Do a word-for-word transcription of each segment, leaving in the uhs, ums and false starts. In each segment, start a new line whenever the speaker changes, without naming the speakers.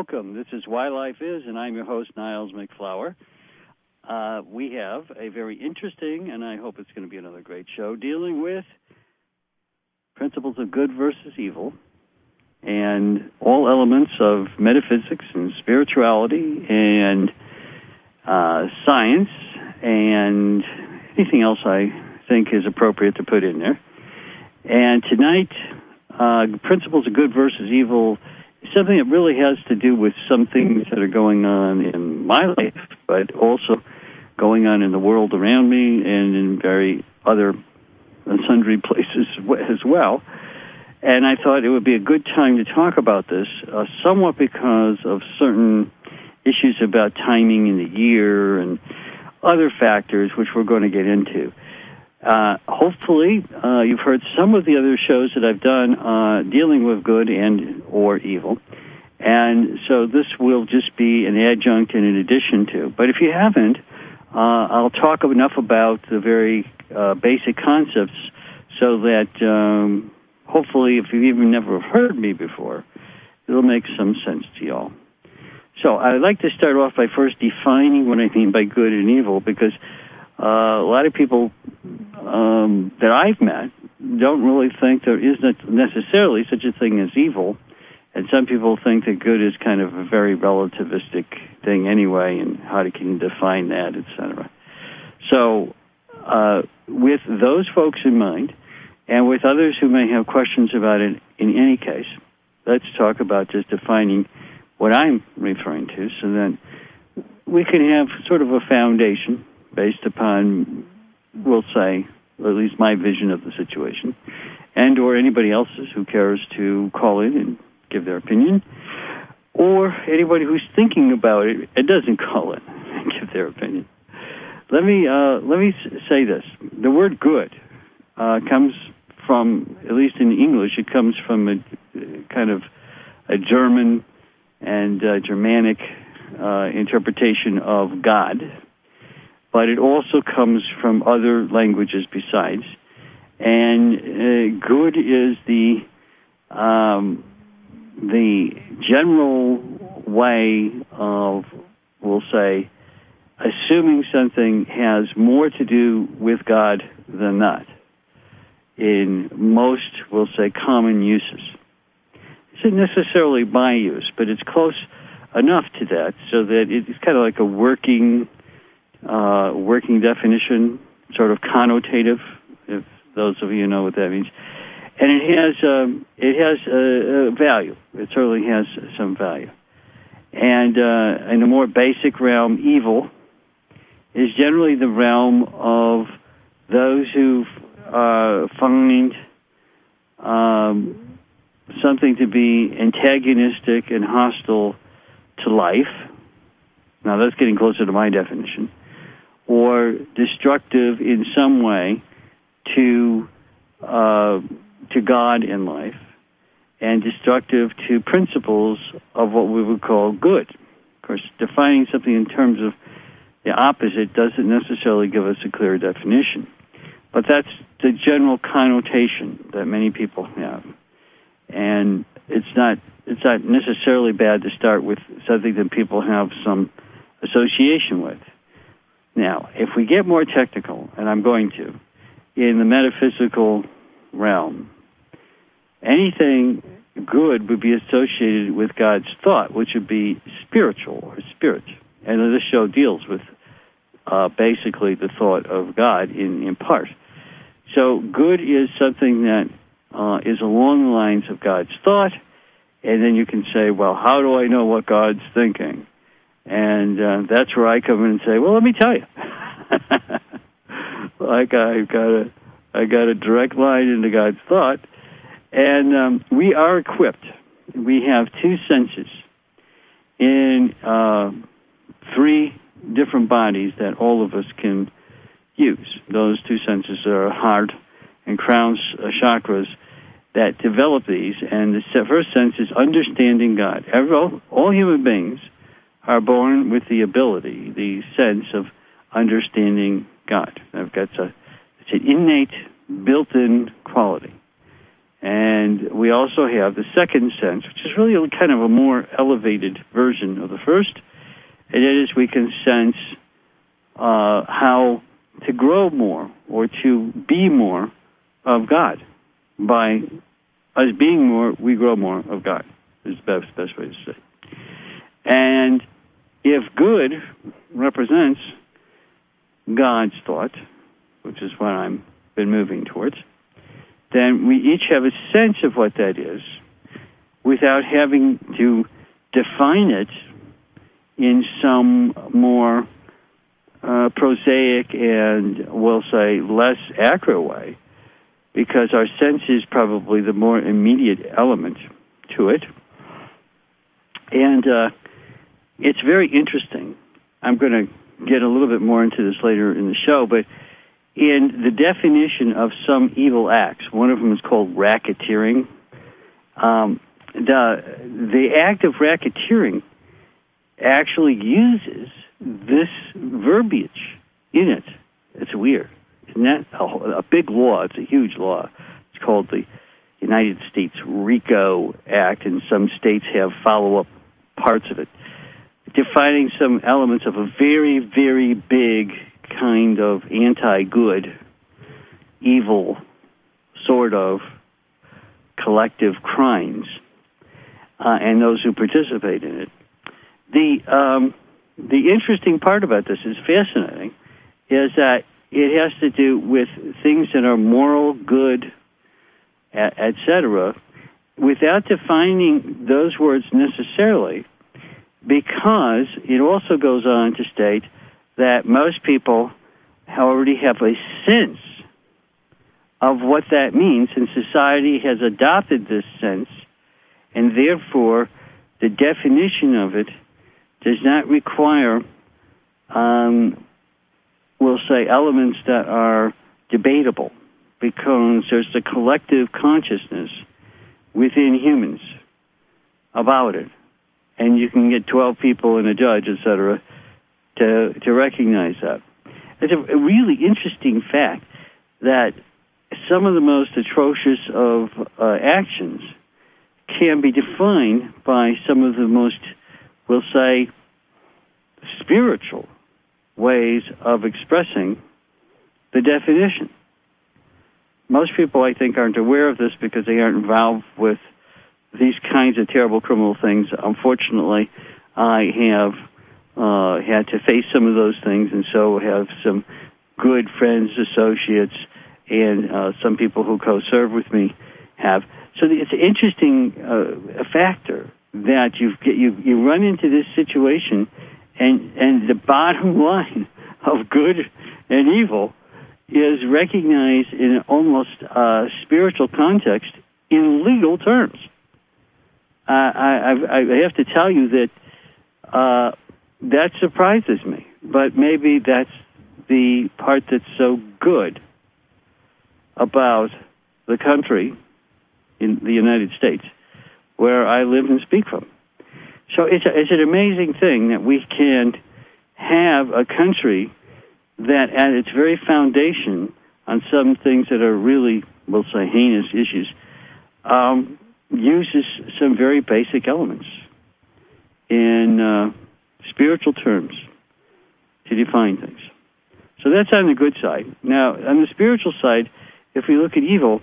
welcome. This is Why Life Is, and I'm your host, Niles McFlower. Uh, we have a very interesting, and I hope it's going to be another great show, dealing with principles of good versus evil and all elements of metaphysics and spirituality and uh, science and anything else I think is appropriate to put in there. And tonight, uh, principles of good versus evil is something that really has to do with some things that are going on in my life, but also going on in the world around me and in very other and sundry places as well. And I thought it would be a good time to talk about this, uh, somewhat because of certain issues about timing in the year and other factors which we're going to get into. Uh, hopefully, uh, you've heard some of the other shows that I've done uh, dealing with good and or evil. And so this will just be an adjunct and an addition to. But if you haven't, uh, I'll talk enough about the very uh, basic concepts so that um, hopefully, if you've even never heard me before, it'll make some sense to y'all. So I'd like to start off by first defining what I mean by good and evil, because uh, a lot of people um, that I've met don't really think there isn't necessarily such a thing as evil, and some people think that good is kind of a very relativistic thing anyway, and how to can define that, et cetera. So uh, with those folks in mind, and with others who may have questions about it in any case, let's talk about just defining what I'm referring to so that we can have sort of a foundation based upon, we'll say, or at least my vision of the situation, and or anybody else's who cares to call in and give their opinion, or anybody who's thinking about it and doesn't call in and give their opinion. Let me, uh, let me say this. The word good uh, comes from, at least in English, it comes from a kind of a German and uh, Germanic uh, interpretation of God, but it also comes from other languages besides. And uh, good is the um, the general way of, we'll say, assuming something has more to do with God than not in most, we'll say, common uses. It's not necessarily my use, but it's close enough to that so that it's kind of like a working uh, working definition, sort of connotative, if those of you know what that means. And it has um, it has a, a value. It certainly has some value. And uh, in a more basic realm, evil is generally the realm of those who uh, find um, something to be antagonistic and hostile to life. Now, that's getting closer to my definition. Or destructive in some way to uh, to God in life, and destructive to principles of what we would call good. Of course, defining something in terms of the opposite doesn't necessarily give us a clear definition. But that's the general connotation that many people have. And it's not it's not necessarily bad to start with something that people have some association with. Now, if we get more technical, and I'm going to, in the metaphysical realm, anything good would be associated with God's thought, which would be spiritual or spirit. And this show deals with uh, basically the thought of God in, in part. So good is something that uh, is along the lines of God's thought, and then you can say, well, how do I know what God's thinking? And uh, that's where I come in and say, well, let me tell you. Like I've got a, I got a direct line into God's thought, and um, we are equipped. We have two senses in uh, three different bodies that all of us can use. Those two senses are heart and crown chakras that develop these, and the first sense is understanding God. All, all human beings are born with the ability, the sense of understanding God. I've got a, it's an innate, built-in quality. And we also have the second sense, which is really kind of a more elevated version of the first, and it is we can sense uh, how to grow more or to be more of God. By us being more, we grow more of God, is the best, best way to say it. And if good represents God's thought, which is what I've been moving towards, then we each have a sense of what that is without having to define it in some more uh, prosaic and, we'll say, less accurate way, because our sense is probably the more immediate element to it. And uh, it's very interesting. I'm going to get a little bit more into this later in the show, but in the definition of some evil acts, one of them is called racketeering. Um, the the act of racketeering actually uses this verbiage in it. It's weird. Isn't that a, a big law? It's a huge law. It's called the United States RICO Act, and some states have follow-up parts of it, defining some elements of a very, very big kind of anti-good, evil, sort of collective crimes, uh, and those who participate in it. The um, the interesting part about this is fascinating, is that it has to do with things that are moral, good, et cetera, without defining those words necessarily, because it also goes on to state that most people already have a sense of what that means, and society has adopted this sense, and therefore the definition of it does not require, um, we'll say, elements that are debatable, because there's the collective consciousness within humans about it. And you can get twelve people and a judge, et cetera, to, to recognize that. It's a, a really interesting fact that some of the most atrocious of uh, actions can be defined by some of the most, we'll say, spiritual ways of expressing the definition. Most people, I think, aren't aware of this because they aren't involved with these kinds of terrible criminal things. Unfortunately, I have uh, had to face some of those things, and so have some good friends, associates, and uh, some people who co-serve with me have. So it's an interesting uh, factor that you you you run into this situation, and and the bottom line of good and evil is recognized in an almost uh, spiritual context in legal terms. Uh, I, I, I have to tell you that uh, that surprises me, but maybe that's the part that's so good about the country in the United States, where I live and speak from. So it's, a, it's an amazing thing that we can have a country that at its very foundation, on some things that are really, we'll say, heinous issues, um, uses some very basic elements in uh, spiritual terms to define things. So that's on the good side. Now, on the spiritual side, if we look at evil,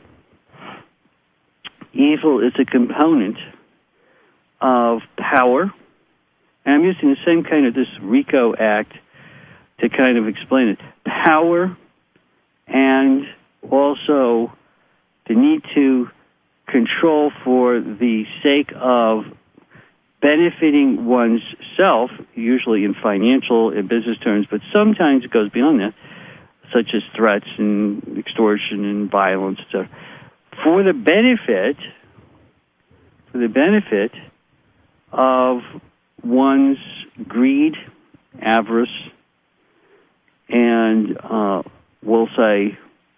evil is a component of power, and I'm using the same kind of this RICO Act to kind of explain it. Power and also the need to control for the sake of benefiting one's self, usually in financial and business terms, but sometimes it goes beyond that, such as threats and extortion and violence, et cetera, for the benefit, for the benefit of one's greed, avarice, and uh, we'll say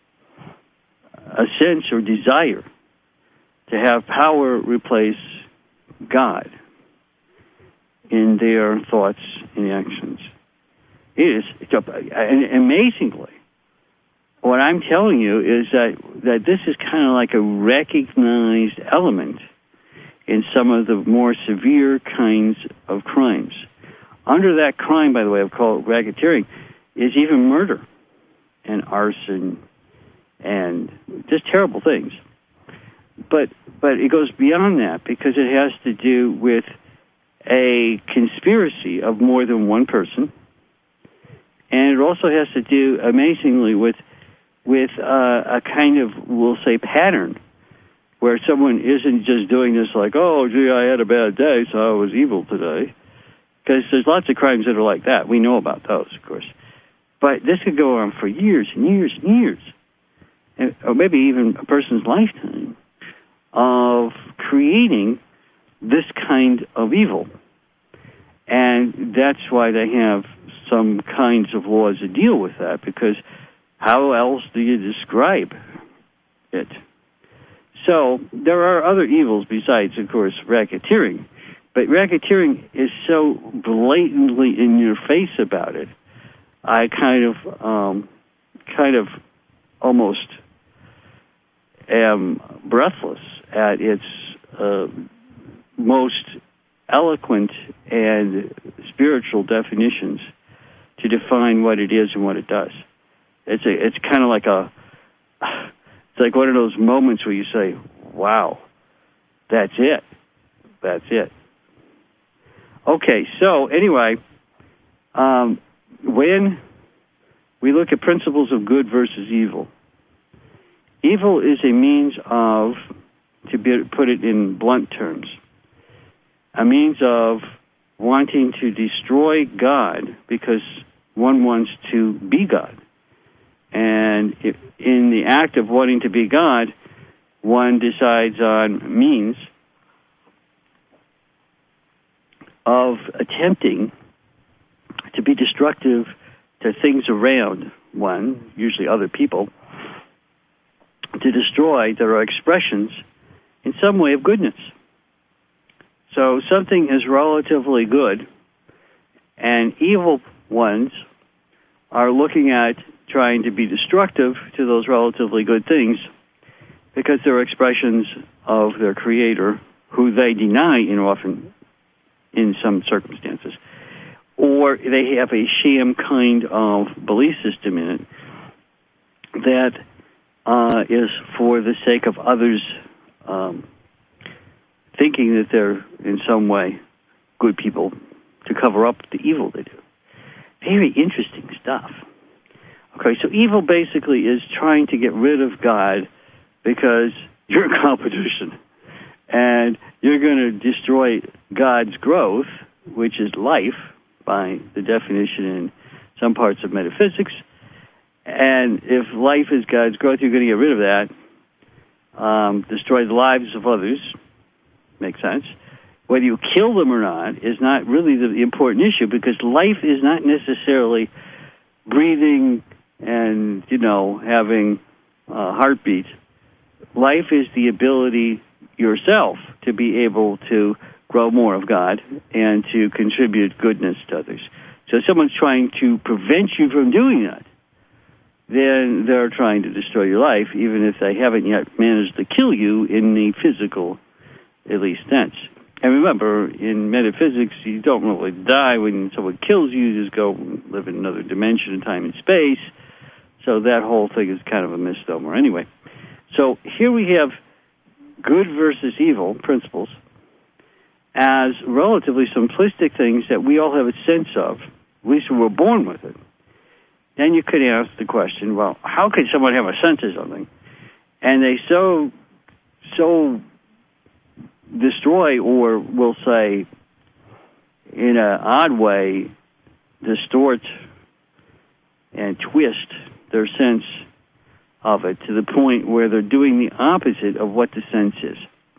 a sense or desire to have power replace God in their thoughts and actions. It is, and amazingly, what I'm telling you is that, that this is kind of like a recognized element in some of the more severe kinds of crimes. Under that crime, by the way, of called racketeering, is even murder and arson and just terrible things. But but it goes beyond that because it has to do with a conspiracy of more than one person, and it also has to do, amazingly, with with uh, a kind of, we'll say, pattern, where someone isn't just doing this like, oh, gee, I had a bad day, so I was evil today. Because there's lots of crimes that are like that. We know about those, of course. But this could go on for years and years and years, and, or maybe even a person's lifetime, of creating this kind of evil. And that's why they have some kinds of laws that deal with that, because how else do you describe it? So there are other evils besides, of course, racketeering. But racketeering is so blatantly in your face about it, I kind of, um, kind of almost am breathless at its uh, most eloquent and spiritual definitions to define what it is and what it does. It's a, it's kind of like a, it's like one of those moments where you say, wow, that's it. That's it. Okay, so anyway, um, when we look at principles of good versus evil, evil is a means of, to be, put it in blunt terms, a means of wanting to destroy God because one wants to be God. And if, in the act of wanting to be God, one decides on means of attempting to be destructive to things around one, usually other people, to destroy their expressions in some way of goodness. So something is relatively good, and evil ones are looking at trying to be destructive to those relatively good things because they're expressions of their creator, who they deny in often in some circumstances, or they have a sham kind of belief system in it that uh, is for the sake of others um, thinking that they're in some way good people to cover up the evil they do. Very interesting stuff. Okay, so evil basically is trying to get rid of God because you're in competition and you're going to destroy God's growth, which is life, by the definition in some parts of metaphysics. And if life is God's growth, you're going to get rid of that, um, destroy the lives of others. Makes sense. Whether you kill them or not is not really the important issue, because life is not necessarily breathing and, you know, having a heartbeat. Life is the ability yourself to be able to grow more of God and to contribute goodness to others. So if someone's trying to prevent you from doing that, then they're trying to destroy your life, even if they haven't yet managed to kill you in the physical, at least, sense. And remember, in metaphysics, you don't really die when someone kills you. You just go live in another dimension of time and space. So that whole thing is kind of a misnomer anyway. So here we have good versus evil principles as relatively simplistic things that we all have a sense of, at least we were born with it. Then you could ask the question, well, how could someone have a sense of something? And they so, so destroy, or we'll say, in an odd way, distort and twist their sense of it to the point where they're doing the opposite of what the sense is.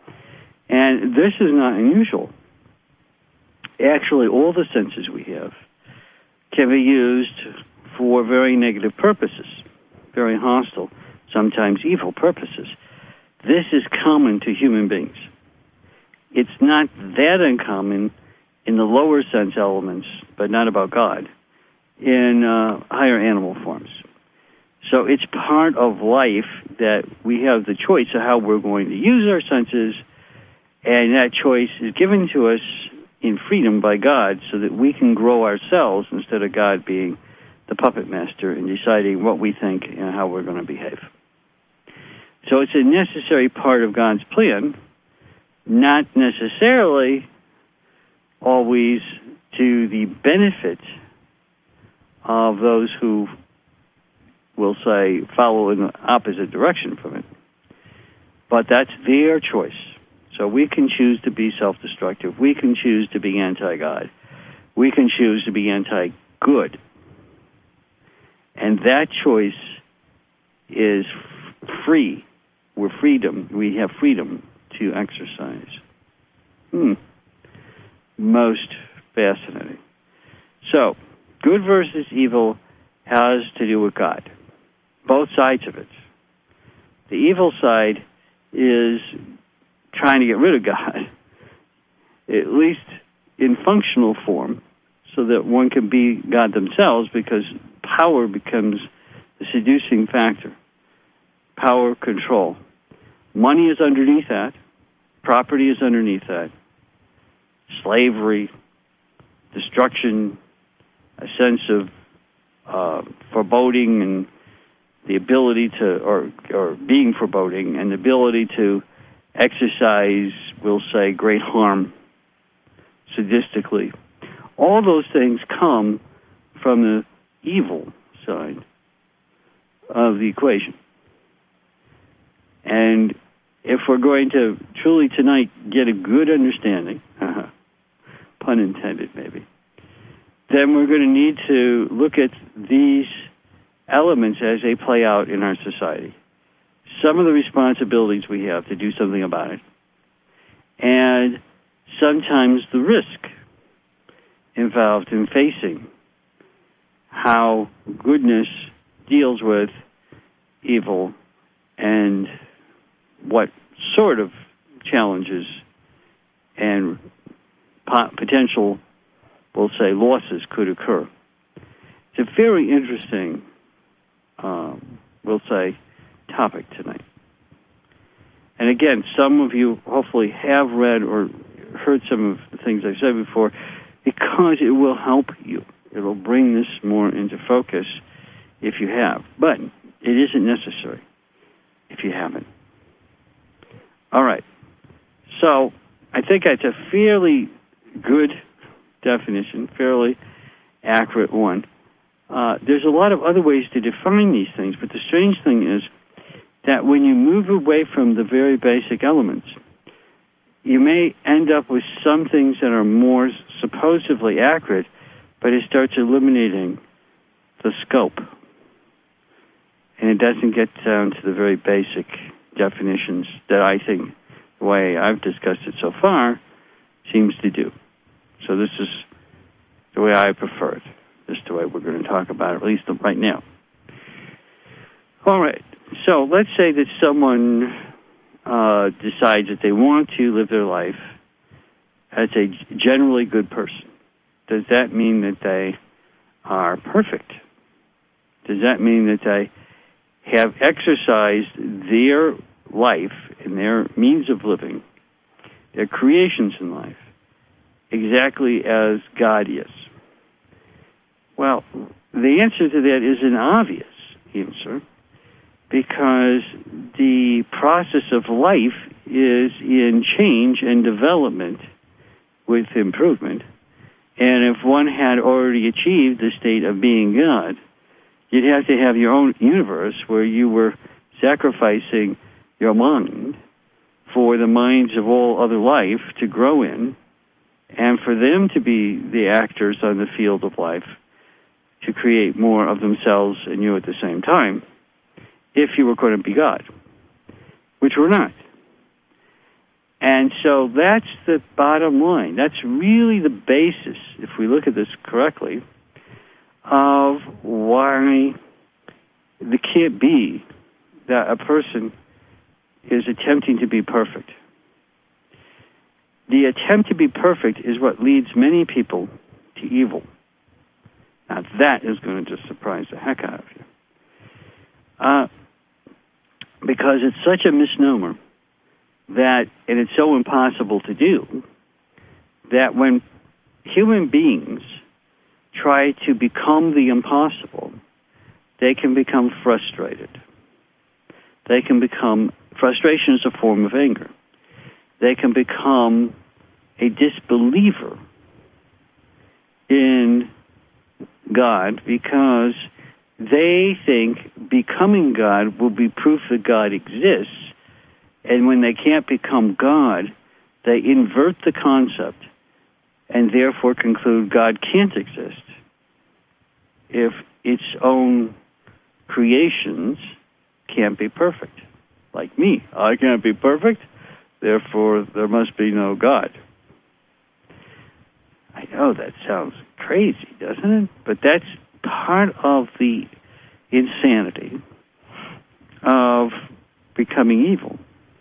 And this is not unusual. Actually, all the senses we have can be used for very negative purposes, very hostile, sometimes evil purposes. This is common to human beings. It's not that uncommon in the lower sense elements, but not about God, in uh, higher animal forms. So it's part of life that we have the choice of how we're going to use our senses, and that choice is given to us in freedom by God so that we can grow ourselves instead of God being the puppet master and deciding what we think and how we're going to behave. So it's a necessary part of God's plan, not necessarily always to the benefit of those who will say follow in the opposite direction from it. But that's their choice. So we can choose to be self-destructive. We can choose to be anti-God. We can choose to be anti-good. And that choice is f- free. We're freedom. We have freedom to exercise. Hmm. Most fascinating. So, good versus evil has to do with God. Both sides of it. The evil side is trying to get rid of God, at least in functional form, so that one can be God themselves, because power becomes the seducing factor. Power, control. Money is underneath that. Property is underneath that. Slavery, destruction, a sense of uh, foreboding and the ability to, or, or being foreboding, and the ability to exercise, we'll say, great harm sadistically. All those things come from the evil side of the equation. And if we're going to truly tonight get a good understanding, pun intended maybe, then we're going to need to look at these elements as they play out in our society. Some of the responsibilities we have to do something about it, and sometimes the risk involved in facing how goodness deals with evil and what sort of challenges and potential, we'll say, losses could occur. It's a very interesting, um, we'll say, topic tonight. And again, some of you hopefully have read or heard some of the things I've said before, because it will help you. It will bring this more into focus if you have. But it isn't necessary if you haven't. All right. So I think that's a fairly good definition, fairly accurate one. Uh, there's a lot of other ways to define these things, but the strange thing is that when you move away from the very basic elements, you may end up with some things that are more supposedly accurate, but it starts eliminating the scope. And it doesn't get down to the very basic definitions that I think, the way I've discussed it so far, seems to do. So this is the way I prefer it. This is the way we're going to talk about it, at least right now. All right. So let's say that someone uh, decides that they want to live their life as a generally good person. Does that mean that they are perfect? Does that mean that they have exercised their life and their means of living, their creations in life, exactly as God is? Well, the answer to that is an obvious answer, because the process of life is in change and development with improvement. And if one had already achieved the state of being God, you'd have to have your own universe where you were sacrificing your mind for the minds of all other life to grow in, and for them to be the actors on the field of life, to create more of themselves and you at the same time, if you were going to be God, which we're not. And so that's the bottom line. That's really the basis, if we look at this correctly, of why it can't be that a person is attempting to be perfect. The attempt to be perfect is what leads many people to evil. Now, that is going to just surprise the heck out of you. Uh, because it's such a misnomer that, and it's so impossible to do, that when human beings try to become the impossible, they can become frustrated. They can become, frustration is a form of anger. They can become a disbeliever in God because they think becoming God will be proof that God exists, and when they can't become God, they invert the concept and therefore conclude God can't exist if its own creations can't be perfect. Like me, I can't be perfect, therefore there must be no God. I know that sounds crazy, doesn't it? But that's part of the insanity of becoming evil.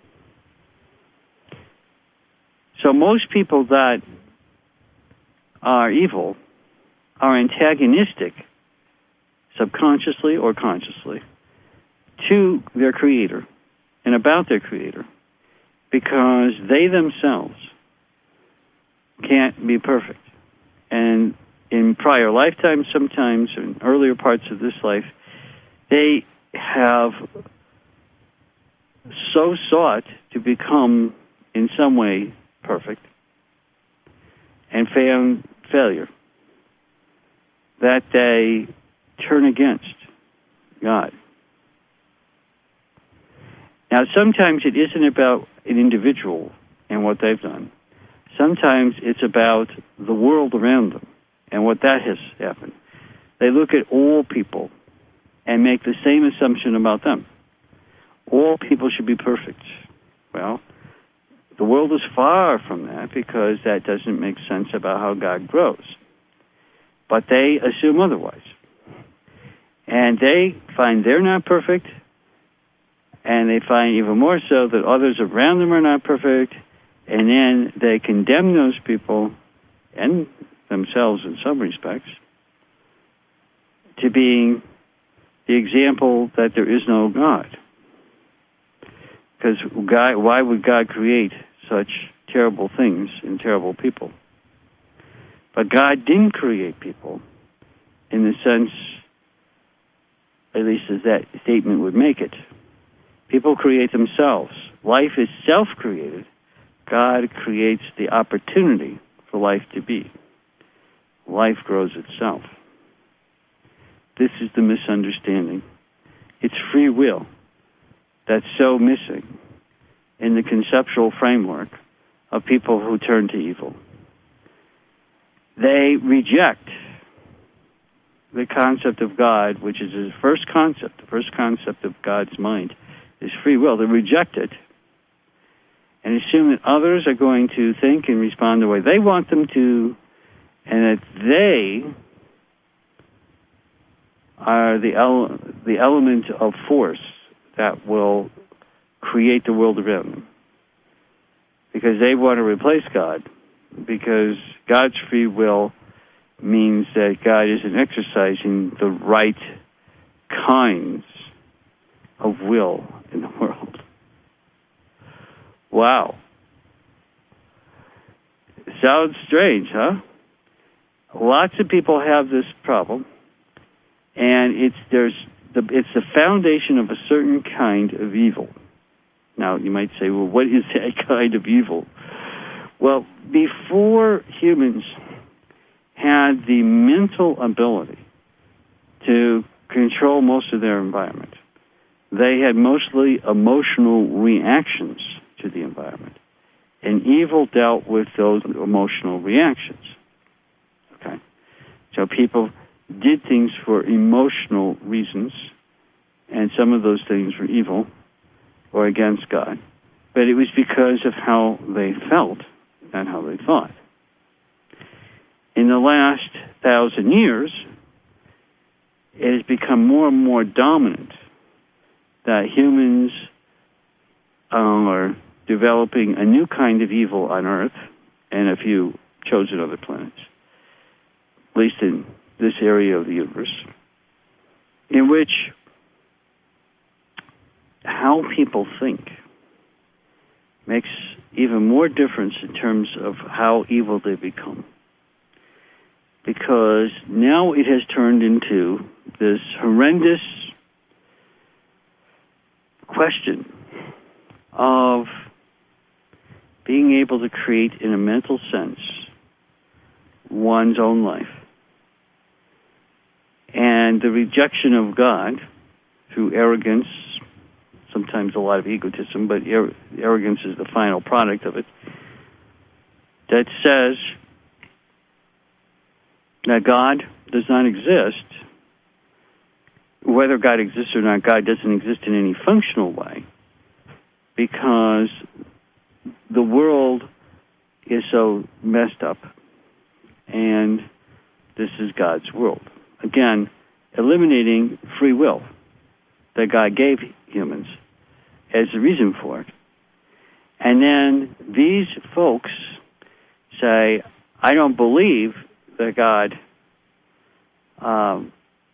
So most people that are evil are antagonistic, subconsciously or consciously, to their Creator and about their Creator because they themselves can't be perfect. And in prior lifetimes, sometimes, in earlier parts of this life, they have so sought to become, in some way, perfect and found failure that they turn against God. Now, sometimes it isn't about an individual and what they've done. Sometimes it's about the world around them and what that has happened. They look at all people and make the same assumption about them. All people should be perfect. Well, the world is far from that because that doesn't make sense about how God grows. But they assume otherwise. And they find they're not perfect, and they find even more so that others around them are not perfect, and then they condemn those people, and themselves in some respects, to being the example that there is no God. Because God, why would God create such terrible things and terrible people? But God didn't create people in the sense, at least as that statement would make it. People create themselves. Life is self-created. God creates the opportunity for life to be. Life grows itself. This is the misunderstanding. It's free will that's so missing in the conceptual framework of people who turn to evil. They reject the concept of God, which is the first concept, the first concept of God's mind is free will. They reject it and assume that others are going to think and respond the way they want them to, and that they are the ele- the element of force that will create the world around them. Because they want to replace God, because God's free will means that God isn't exercising the right kinds of will in the world. Wow. Sounds strange, huh? Lots of people have this problem, and it's there's the, it's the foundation of a certain kind of evil. Now, you might say, well, what is that kind of evil? Well, before humans had the mental ability to control most of their environment, they had mostly emotional reactions to the environment. And evil dealt with those emotional reactions. Okay? So people did things for emotional reasons, and some of those things were evil or against God. But it was because of how they felt, not how they thought. In the last thousand years, it has become more and more dominant that humans are developing a new kind of evil on Earth and a few chosen other planets, at least in this area of the universe, in which how people think makes even more difference in terms of how evil they become. Because now it has turned into this horrendous question of being able to create, in a mental sense, one's own life. And the rejection of God through arrogance, sometimes a lot of egotism, but ar- arrogance is the final product of it, that says that God does not exist. Whether God exists or not, God doesn't exist in any functional way, because the world is so messed up, and this is God's world. Again, eliminating free will that God gave humans as the reason for it. And then these folks say, I don't believe that God um,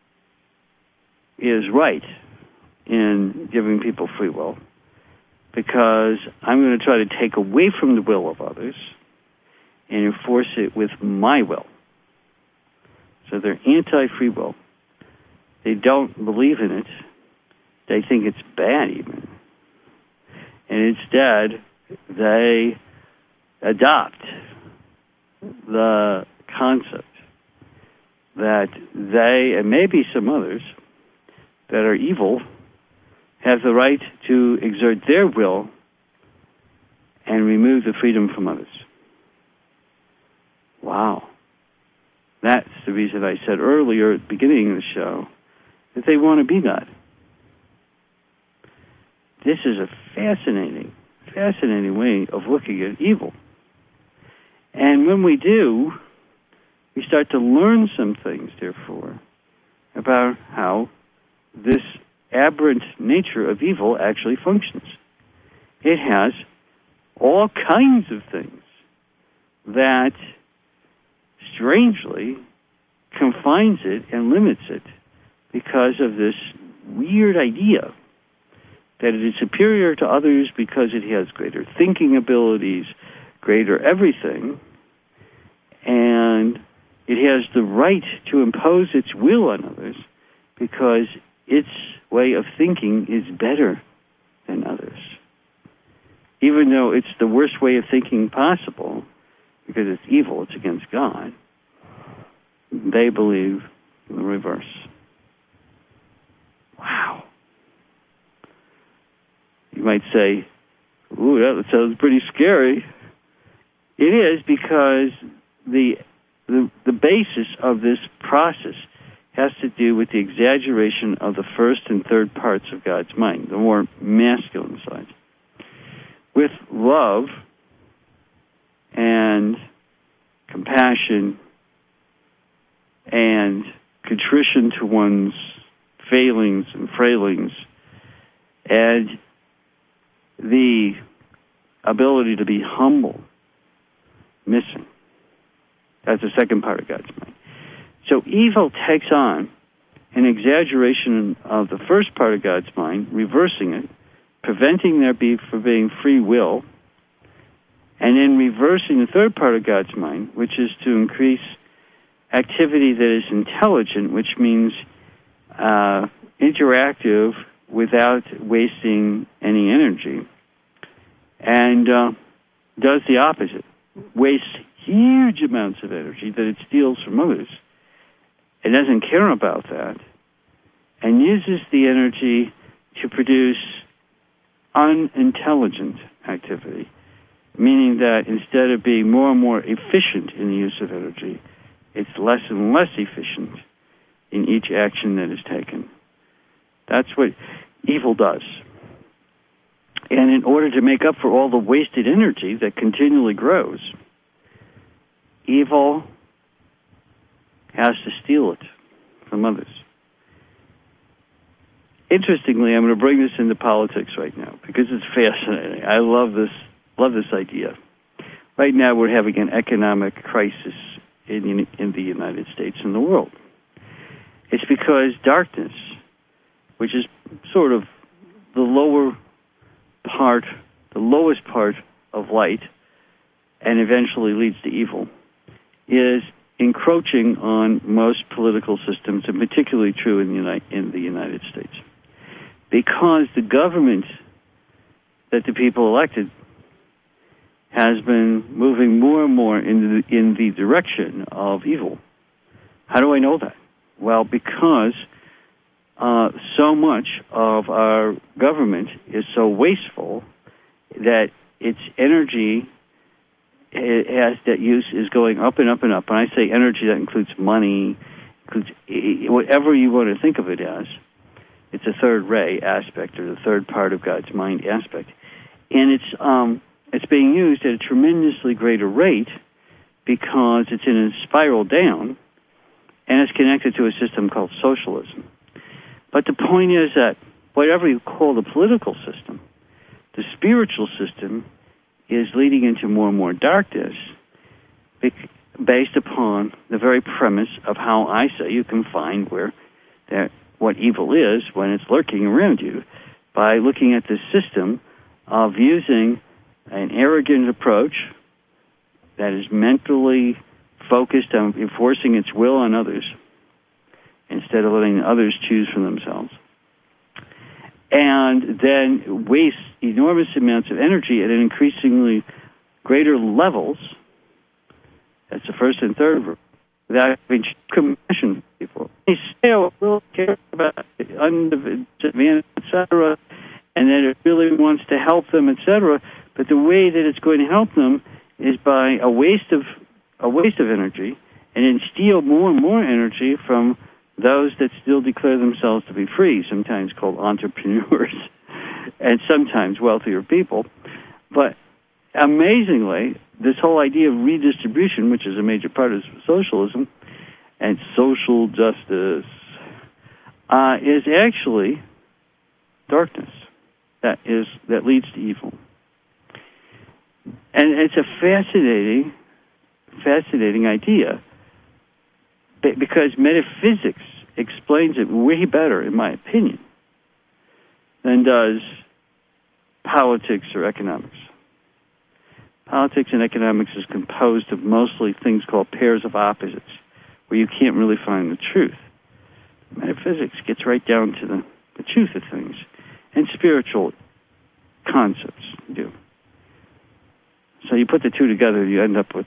is right in giving people free will, because I'm going to try to take away from the will of others and enforce it with my will. So they're anti-free will. They don't believe in it. They think it's bad even. And instead, they adopt the concept that they, and maybe some others that are evil, have the right to exert their will and remove the freedom from others. Wow. That's the reason I said earlier at the beginning of the show that they want to be God. This is a fascinating, fascinating way of looking at evil. And when we do, we start to learn some things, therefore, about how this aberrant nature of evil actually functions. It has all kinds of things that strangely confines it and limits it because of this weird idea that it is superior to others because it has greater thinking abilities, greater everything, and it has the right to impose its will on others because its way of thinking is better than others. Even though it's the worst way of thinking possible, because it's evil, it's against God, they believe the reverse. Wow. You might say, ooh, that sounds pretty scary. It is, because the, the the basis of this process has to do with the exaggeration of the first and third parts of God's mind, the more masculine side. With love and compassion and contrition to one's failings and frailings and the ability to be humble, missing. That's the second part of God's mind. So evil takes on an exaggeration of the first part of God's mind, reversing it, preventing there be for being free will, and then reversing the third part of God's mind, which is to increase activity that is intelligent, which means uh, interactive without wasting any energy, and uh, does the opposite, wastes huge amounts of energy that it steals from others, and doesn't care about that, and uses the energy to produce unintelligent activity, meaning that instead of being more and more efficient in the use of energy, it's less and less efficient in each action that is taken. That's what evil does. And in order to make up for all the wasted energy that continually grows, evil has to steal it from others. Interestingly, I'm going to bring this into politics right now because it's fascinating. I love this, love this idea. Right now, we're having an economic crisis in, in the United States and the world. It's because darkness, which is sort of the lower part, the lowest part of light, and eventually leads to evil, is encroaching on most political systems, and particularly true in the, United, in the United States. Because the government that the people elected has been moving more and more in the, in the direction of evil. How do I know that? Well, because uh, so much of our government is so wasteful that its energy it has that use is going up and up and up. When I say energy, that includes money, includes whatever you want to think of it as. It's a third ray aspect, or the third part of God's mind aspect, and it's um, it's being used at a tremendously greater rate because it's in a spiral down, and it's connected to a system called socialism. But the point is that whatever you call the political system, the spiritual system is leading into more and more darkness based upon the very premise of how I say you can find where that what evil is when it's lurking around you by looking at the system of using an arrogant approach that is mentally focused on enforcing its will on others instead of letting others choose for themselves, and then wastes enormous amounts of energy at an increasingly greater levels. That's the first and third group, without having compassion for people. They say, oh, we'll care about undisadvantaged, et cetera, and that it really wants to help them, et cetera, but the way that it's going to help them is by a waste of a waste of energy, and then steal more and more energy from those that still declare themselves to be free, sometimes called entrepreneurs, and sometimes wealthier people. But amazingly, this whole idea of redistribution, which is a major part of socialism, and social justice, uh, is actually darkness that is that leads to evil. And it's a fascinating, fascinating idea, because metaphysics explains it way better, in my opinion, than does politics or economics. Politics and economics is composed of mostly things called pairs of opposites, where you can't really find the truth. Metaphysics gets right down to the, the truth of things, and spiritual concepts do. So you put the two together, you end up with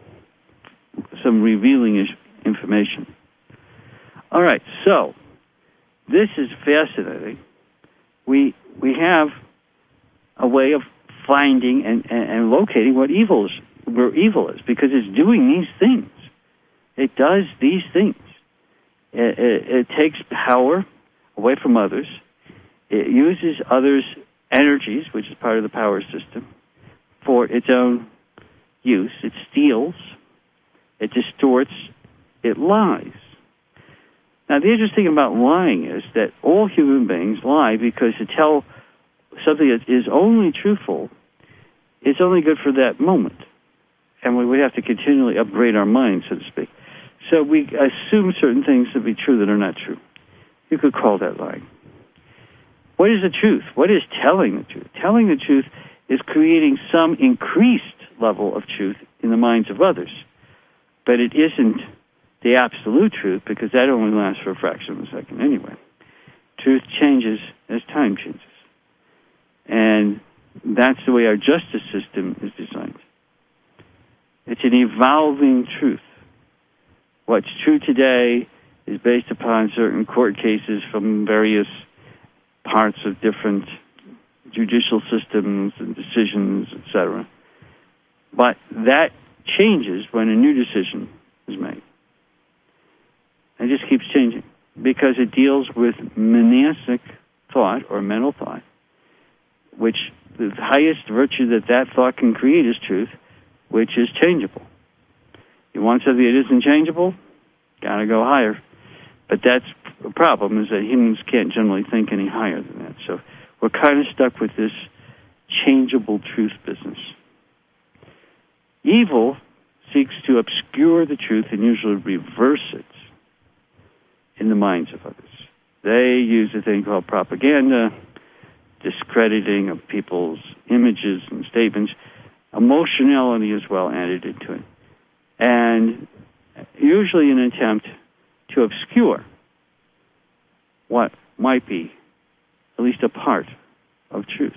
some revealing information. All right, so this is fascinating. We we have a way of finding and, and, and locating what evil is, where evil is, because it's doing these things. It does these things. It, it, it takes power away from others. It uses others' energies, which is part of the power system, for its own use. It steals. It distorts. It lies. Now, the interesting thing about lying is that all human beings lie because to tell something that is only truthful is only good for that moment. And we would have to continually upgrade our minds, so to speak. So we assume certain things to be true that are not true. You could call that lying. What is the truth? What is telling the truth? Telling the truth is creating some increased level of truth in the minds of others. But it isn't the absolute truth, because that only lasts for a fraction of a second anyway. Truth changes as time changes. And that's the way our justice system is designed. It's an evolving truth. What's true today is based upon certain court cases from various parts of different judicial systems and decisions, et cetera. But that changes when a new decision is made. It just keeps changing because it deals with monastic thought or mental thought, which the highest virtue that that thought can create is truth, which is changeable. You want something that isn't changeable? Gotta go higher. But that's the problem, is that humans can't generally think any higher than that. So we're kind of stuck with this changeable truth business. Evil seeks to obscure the truth and usually reverse it in the minds of others. They use a thing called propaganda discrediting of people's images and statements, emotionality is well added into it. And usually an attempt to obscure what might be at least a part of truth.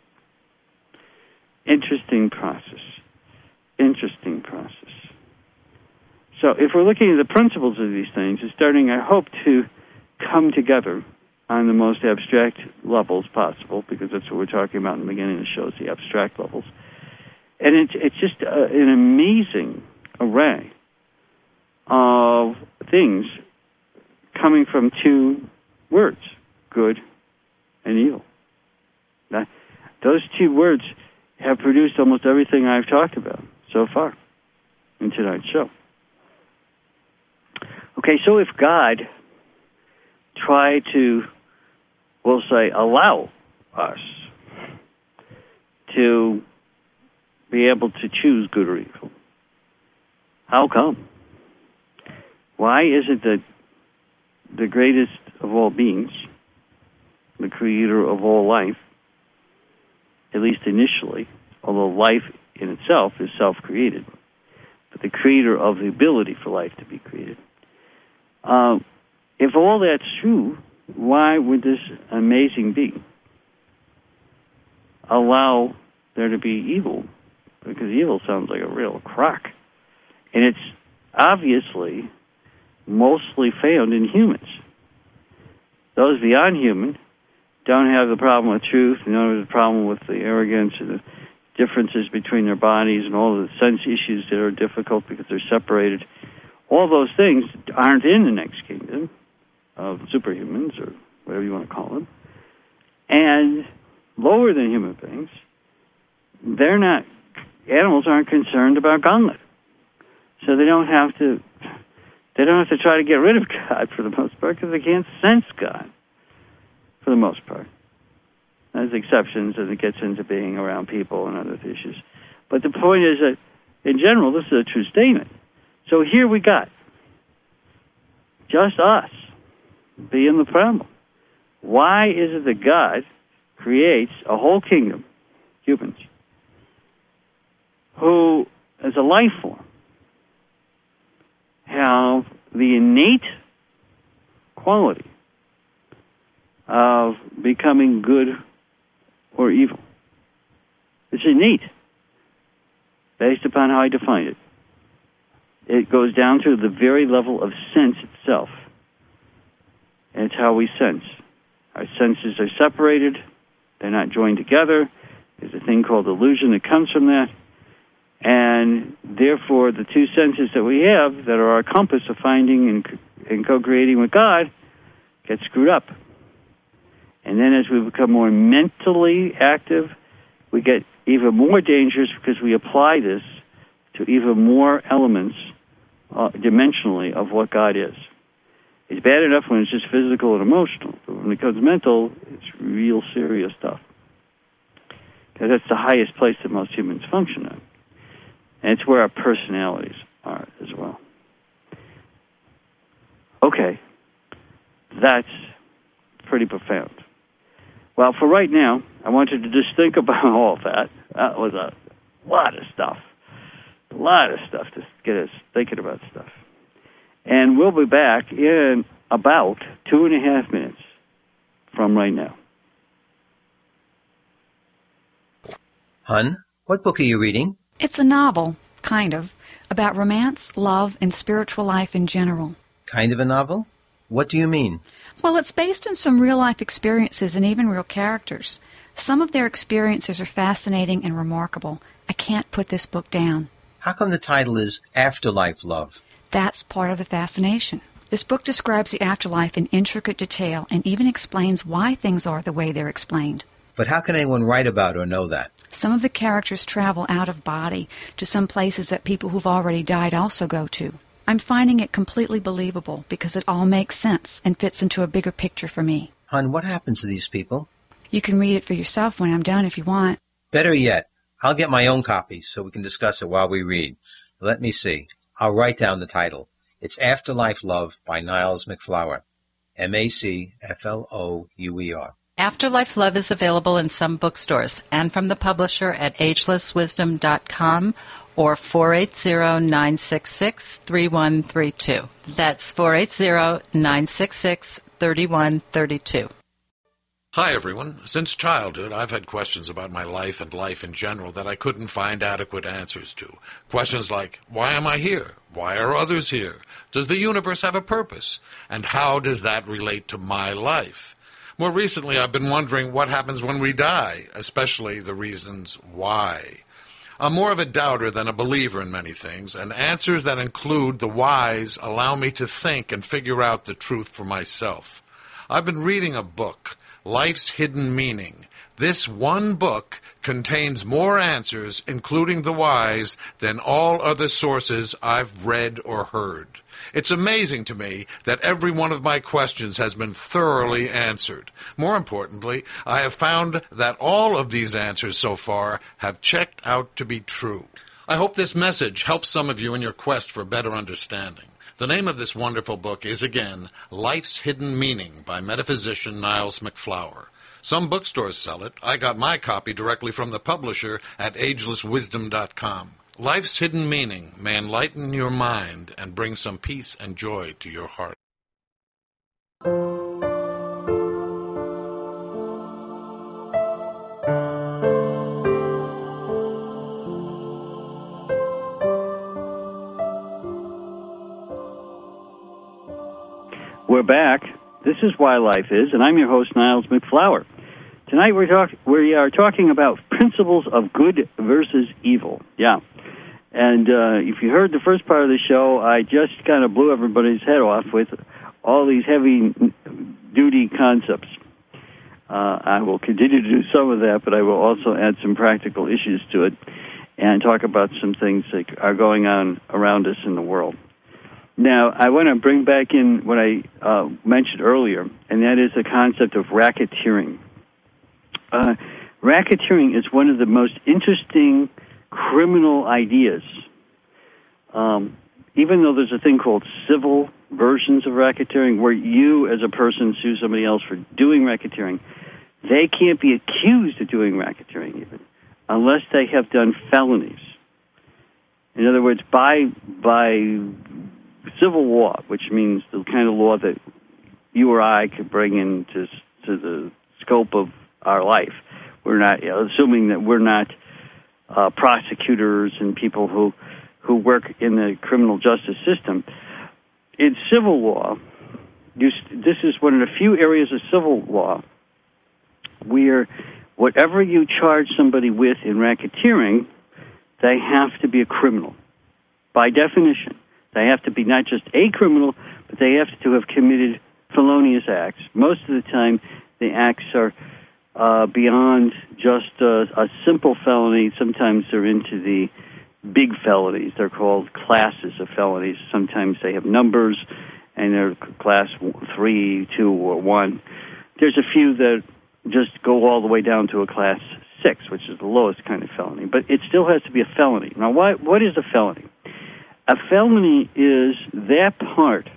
Interesting process. Interesting process. So if we're looking at the principles of these things, it's starting, I hope, to come together on the most abstract levels possible, because that's what we're talking about in the beginning of the show, is the abstract levels. And it's, it's just uh, an amazing array of things coming from two words, good and evil. That, those two words have produced almost everything I've talked about so far in tonight's show. Okay, so if God tried to, we'll say, allow us to be able to choose good or evil, how come? Why is it that the greatest of all beings, the creator of all life, at least initially, although life in itself is self-created, but the creator of the ability for life to be created, uh, if all that's true, why would this amazing being allow there to be evil? Because evil sounds like a real crock. And it's obviously mostly found in humans. Those beyond human don't have the problem with truth, and don't have the problem with the arrogance and the differences between their bodies and all the sense issues that are difficult because they're separated. All those things aren't in the next kingdom of superhumans, or whatever you want to call them. And lower than human beings, they're not, animals aren't concerned about God. So they don't have to, they don't have to try to get rid of God for the most part, because they can't sense God for the most part. There's exceptions as it gets into being around people and other issues. But the point is that, in general, this is a true statement. So here we got just us being the problem. Why is it that God creates a whole kingdom, humans, who, as a life form, have the innate quality of becoming good or evil? It's innate, based upon how I define it. It goes down to the very level of sense itself. And it's how we sense. Our senses are separated. They're not joined together. There's a thing called illusion that comes from that. And therefore, the two senses that we have that are our compass of finding and, and co-creating with God get screwed up. And then as we become more mentally active, we get even more dangerous because we apply this to even more elements uh, dimensionally of what God is. It's bad enough when it's just physical and emotional, but when it becomes mental, it's real serious stuff. Because that's the highest place that most humans function at. And it's where our personalities are as well. Okay, that's pretty profound. Well, for right now, I want you to just think about all of that. That was a lot of stuff. A lot of stuff to get us thinking about stuff. And we'll be back in about two and a half minutes from right now.
Hun, what book are you reading?
It's a novel, kind of, about romance, love, and spiritual life in general.
Kind of a novel? What do you mean?
Well, it's based on some real-life experiences and even real characters. Some of their experiences are fascinating and remarkable. I can't put this book down.
How come the title is Afterlife Love?
That's part of the fascination. This book describes the afterlife in intricate detail and even explains why things are the way they're explained.
But how can anyone write about or know that?
Some of the characters travel out of body to some places that people who've already died also go to. I'm finding it completely believable because it all makes sense and fits into a bigger picture for me.
Hun, what happens to these people?
You can read it for yourself when I'm done if you want.
Better yet, I'll get my own copy so we can discuss it while we read. Let me see. I'll write down the title. It's Afterlife Love by Niles MacFlouer. M A C F L O U E R.
Afterlife Love is available in some bookstores and from the publisher at ageless wisdom dot com or four eight zero, nine six six, three one three two. That's four eight zero, nine six six, three one three two.
Hi, everyone. Since childhood, I've had questions about my life and life in general that I couldn't find adequate answers to. Questions like, why am I here? Why are others here? Does the universe have a purpose? And how does that relate to my life? More recently, I've been wondering what happens when we die, especially the reasons why. I'm more of a doubter than a believer in many things, and answers that include the whys allow me to think and figure out the truth for myself. I've been reading a book, Life's Hidden Meaning. This one book contains more answers, including the whys, than all other sources I've read or heard. It's amazing to me that every one of my questions has been thoroughly answered. More importantly, I have found that all of these answers so far have checked out to be true. I hope this message helps some of you in your quest for better understanding. The name of this wonderful book is, again, Life's Hidden Meaning by metaphysician Niles MacFlower. Some bookstores sell it. I got my copy directly from the publisher at ageless wisdom dot com. Life's hidden meaning may enlighten your mind and bring some peace and joy to your heart.
We're back. This is Why Life Is, and I'm your host, Niles MacFlower. Tonight we're talk- we are talking about principles of good versus evil. Yeah. And uh, if you heard the first part of the show, I just kind of blew everybody's head off with all these heavy-duty concepts. Uh, I will continue to do some of that, but I will also add some practical issues to it and talk about some things that are going on around us in the world. Now, I want to bring back in what I uh, mentioned earlier, and that is the concept of racketeering. Uh, racketeering is one of the most interesting criminal ideas. Um, even though there's a thing called civil versions of racketeering, where you as a person sue somebody else for doing racketeering, they can't be accused of doing racketeering even, unless they have done felonies. In other words, by by civil law, which means the kind of law that you or I could bring into to the scope of our life. We're not, you know, assuming that we're not uh, prosecutors and people who who work in the criminal justice system. In civil law, you, this is one of the few areas of civil law where whatever you charge somebody with in racketeering, they have to be a criminal. By definition, they have to be not just a criminal, but they have to have committed felonious acts. Most of the time, the acts are uh, beyond just a, a simple felony. Sometimes they're into the big felonies. They're called classes of felonies. Sometimes they have numbers, and they're class three, two, or one. There's a few that just go all the way down to a class six, which is the lowest kind of felony. But it still has to be a felony. Now, why, what is a felony? A felony is that part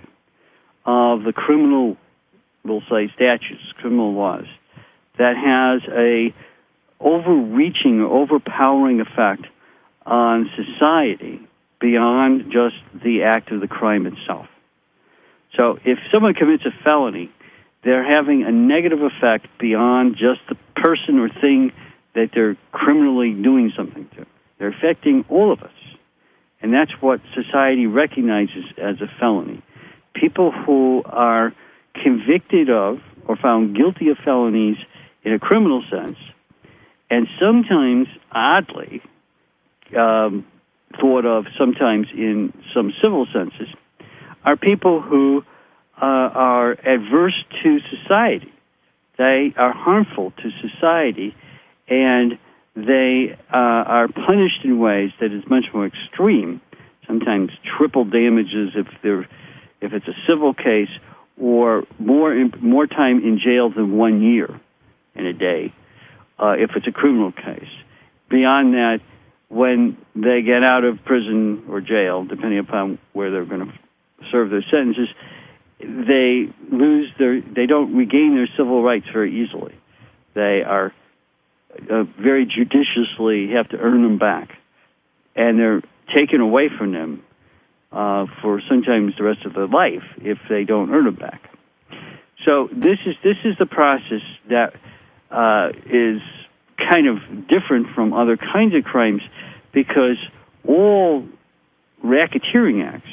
of the criminal, we'll say statutes, criminal laws, that has a overreaching or overpowering effect on society beyond just the act of the crime itself. So if someone commits a felony, they're having a negative effect beyond just the person or thing that they're criminally doing something to. They're affecting all of us. And that's what society recognizes as a felony. People who are convicted of or found guilty of felonies in a criminal sense, and sometimes, oddly, um, thought of sometimes in some civil senses, are people who uh, are adverse to society. They are harmful to society, and they uh, are punished in ways that is much more extreme, sometimes triple damages if they're if it's a civil case, or more in, more time in jail than one year in a day uh, if it's a criminal case. Beyond that, when they get out of prison or jail, depending upon where they're going to serve their sentences, they lose their they don't regain their civil rights very easily. They are uh, very judiciously have to earn them back, and they're taken away from them uh, for sometimes the rest of their life if they don't earn them back. So this is this is the process that uh, is kind of different from other kinds of crimes, because all racketeering acts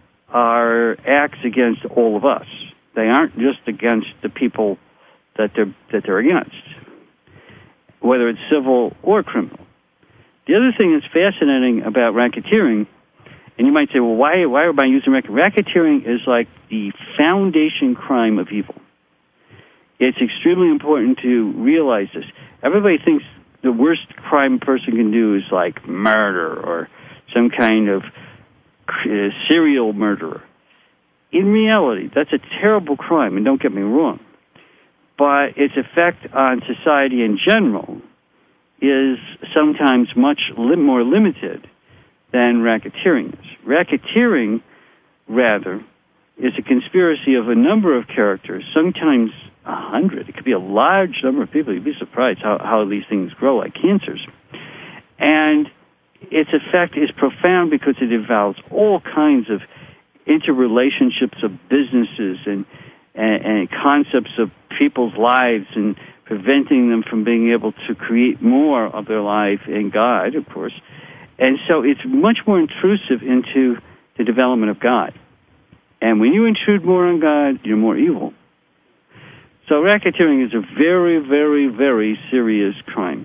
are acts against all of us. They aren't just against the people that they're that they're against, whether it's civil or criminal. The other thing that's fascinating about racketeering, and you might say, well, why why am I using racketeering? Racketeering is like the foundation crime of evil. It's extremely important to realize this. Everybody thinks the worst crime a person can do is like murder or some kind of uh, serial murderer. In reality, that's a terrible crime, and don't get me wrong. But its effect on society in general is sometimes much li- more limited than racketeering is. Racketeering, rather, is a conspiracy of a number of characters, sometimes a hundred. It could be a large number of people. You'd be surprised how, how these things grow like cancers. And its effect is profound because it involves all kinds of interrelationships of businesses and, and, and concepts of people's lives and preventing them from being able to create more of their life in God, of course. And so it's much more intrusive into the development of God. And when you intrude more on God, you're more evil. So racketeering is a very, very, very serious crime,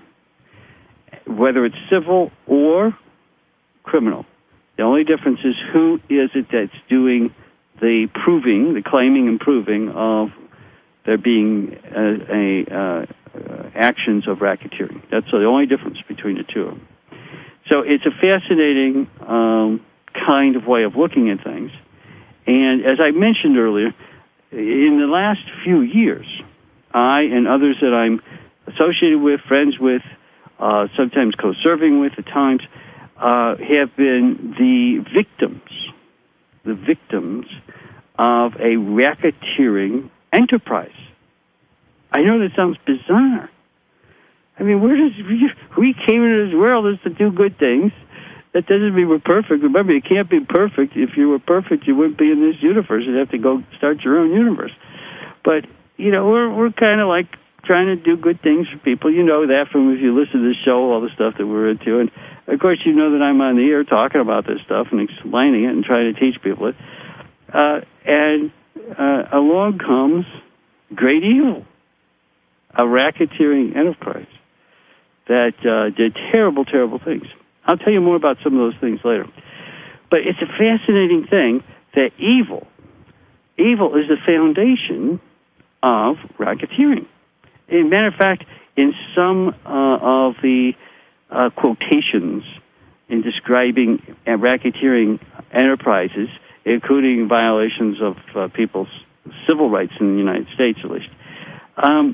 whether it's civil or criminal. The only difference is who is it that's doing the proving, the claiming and proving of there being a, a, uh, uh, actions of racketeering. That's the only difference between the two of them. So it's a fascinating um, kind of way of looking at things. And as I mentioned earlier, in the last few years, I and others that I'm associated with, friends with, uh, sometimes co-serving with at times, uh, have been the victims, the victims of a racketeering enterprise. I know that sounds bizarre. I mean, where does we came into this world is to do good things. That doesn't mean we're perfect. Remember, you can't be perfect. If you were perfect, you wouldn't be in this universe. You'd have to go start your own universe. But, you know, we're we're kind of like trying to do good things for people. You know that from if you listen to this show, all the stuff that we're into. And, of course, you know that I'm on the air talking about this stuff and explaining it and trying to teach people it. Uh, and uh, along comes great evil, a racketeering enterprise that uh, did terrible, terrible things. I'll tell you more about some of those things later. But it's a fascinating thing that evil, evil is the foundation of racketeering. As a matter of fact, in some uh, of the uh, quotations in describing uh, racketeering enterprises, including violations of uh, people's civil rights in the United States, at least, um,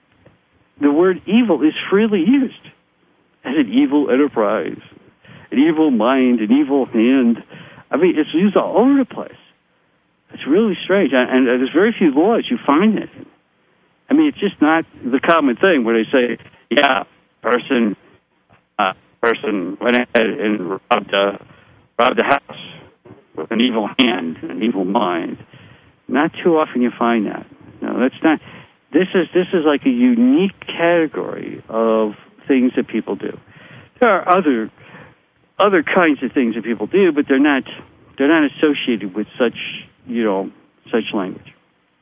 the word evil is freely used as an evil enterprise, an evil mind, an evil hand. I mean, it's used all over the place. It's really strange. And, and there's very few laws you find it in. I mean, it's just not the common thing where they say, yeah, person uh, person went ahead and robbed a, robbed a house with an evil hand and an evil mind. Not too often you find that. No, that's not. This is this is like a unique category of things that people do. There are other other kinds of things that people do, but they're not they're not associated with such you know such language.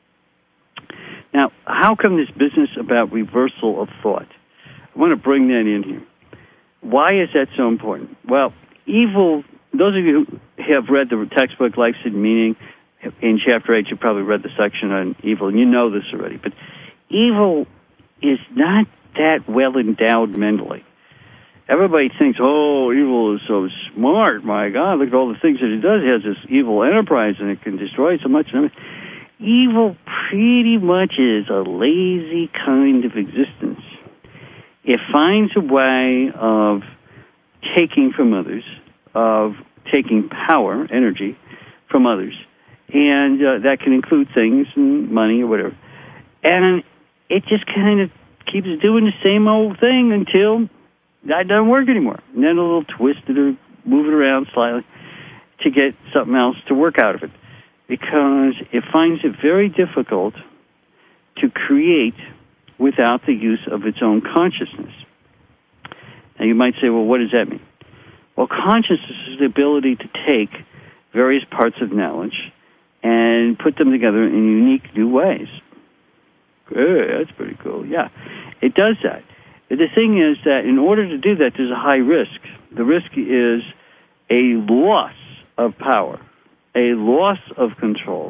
Now, how come this business about reversal of thought? I want to bring that in here. Why is that so important? Well, evil. Those of you who have read the textbook Life's Hidden Meaning, in Chapter eight, you probably read the section on evil, and you know this already. But evil is not that well endowed mentally. Everybody thinks, oh, evil is so smart. My God, look at all the things that it does. It has this evil enterprise, and it can destroy so much. Evil pretty much is a lazy kind of existence. It finds a way of taking from others, of taking power, energy, from others. And uh, that can include things and money or whatever. And it just kind of keeps doing the same old thing until that doesn't work anymore. And then a little twist it or move it around slightly to get something else to work out of it, because it finds it very difficult to create without the use of its own consciousness. Now you might say, well, what does that mean? Well, consciousness is the ability to take various parts of knowledge and put them together in unique new ways. Good, that's pretty cool. Yeah, it does that. But the thing is that in order to do that, there's a high risk. The risk is a loss of power, a loss of control,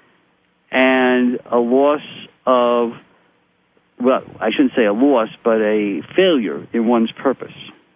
and a loss of, well, I shouldn't say a loss, but a failure in one's purpose,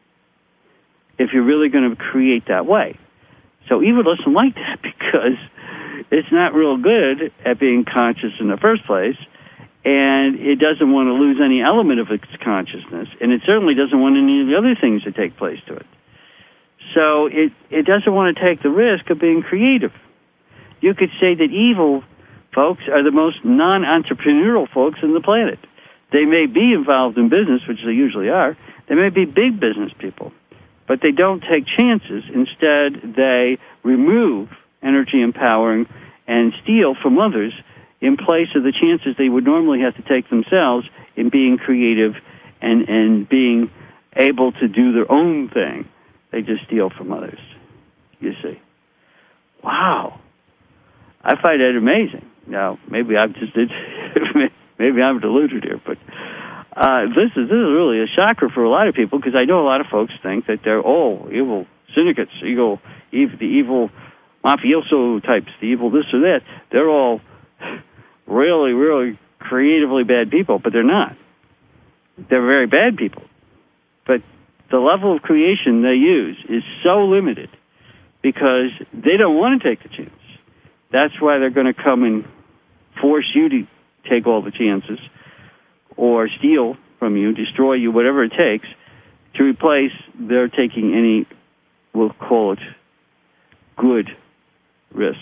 if you're really going to create that way. So evil doesn't like that because it's not real good at being conscious in the first place, and it doesn't want to lose any element of its consciousness, and it certainly doesn't want any of the other things to take place to it. So it, it doesn't want to take the risk of being creative. You could say that evil folks are the most non-entrepreneurial folks on the planet. They may be involved in business, which they usually are. They may be big business people, but they don't take chances. Instead, they remove energy and power and steal from others in place of the chances they would normally have to take themselves in being creative and, and being able to do their own thing. They just steal from others, you see. Wow. I find that amazing. Now, maybe I'm just, maybe I'm deluded here, but uh, this is this is really a shocker for a lot of people, because I know a lot of folks think that they're all evil syndicates, evil, evil, the evil mafioso types, the evil this or that. They're all really, really creatively bad people, but they're not. They're very bad people. But the level of creation they use is so limited because they don't want to take the chance. That's why they're going to come and force you to take all the chances or steal from you, destroy you, whatever it takes, to replace their taking any, we'll call it, good risks.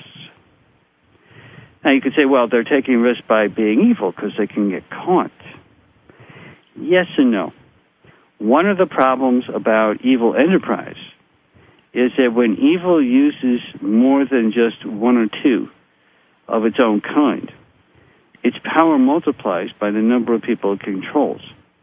Now, you could say, well, they're taking risks by being evil because they can get caught. Yes and no. One of the problems about evil enterprise is that when evil uses more than just one or two of its own kind, its power multiplies by the number of people it controls.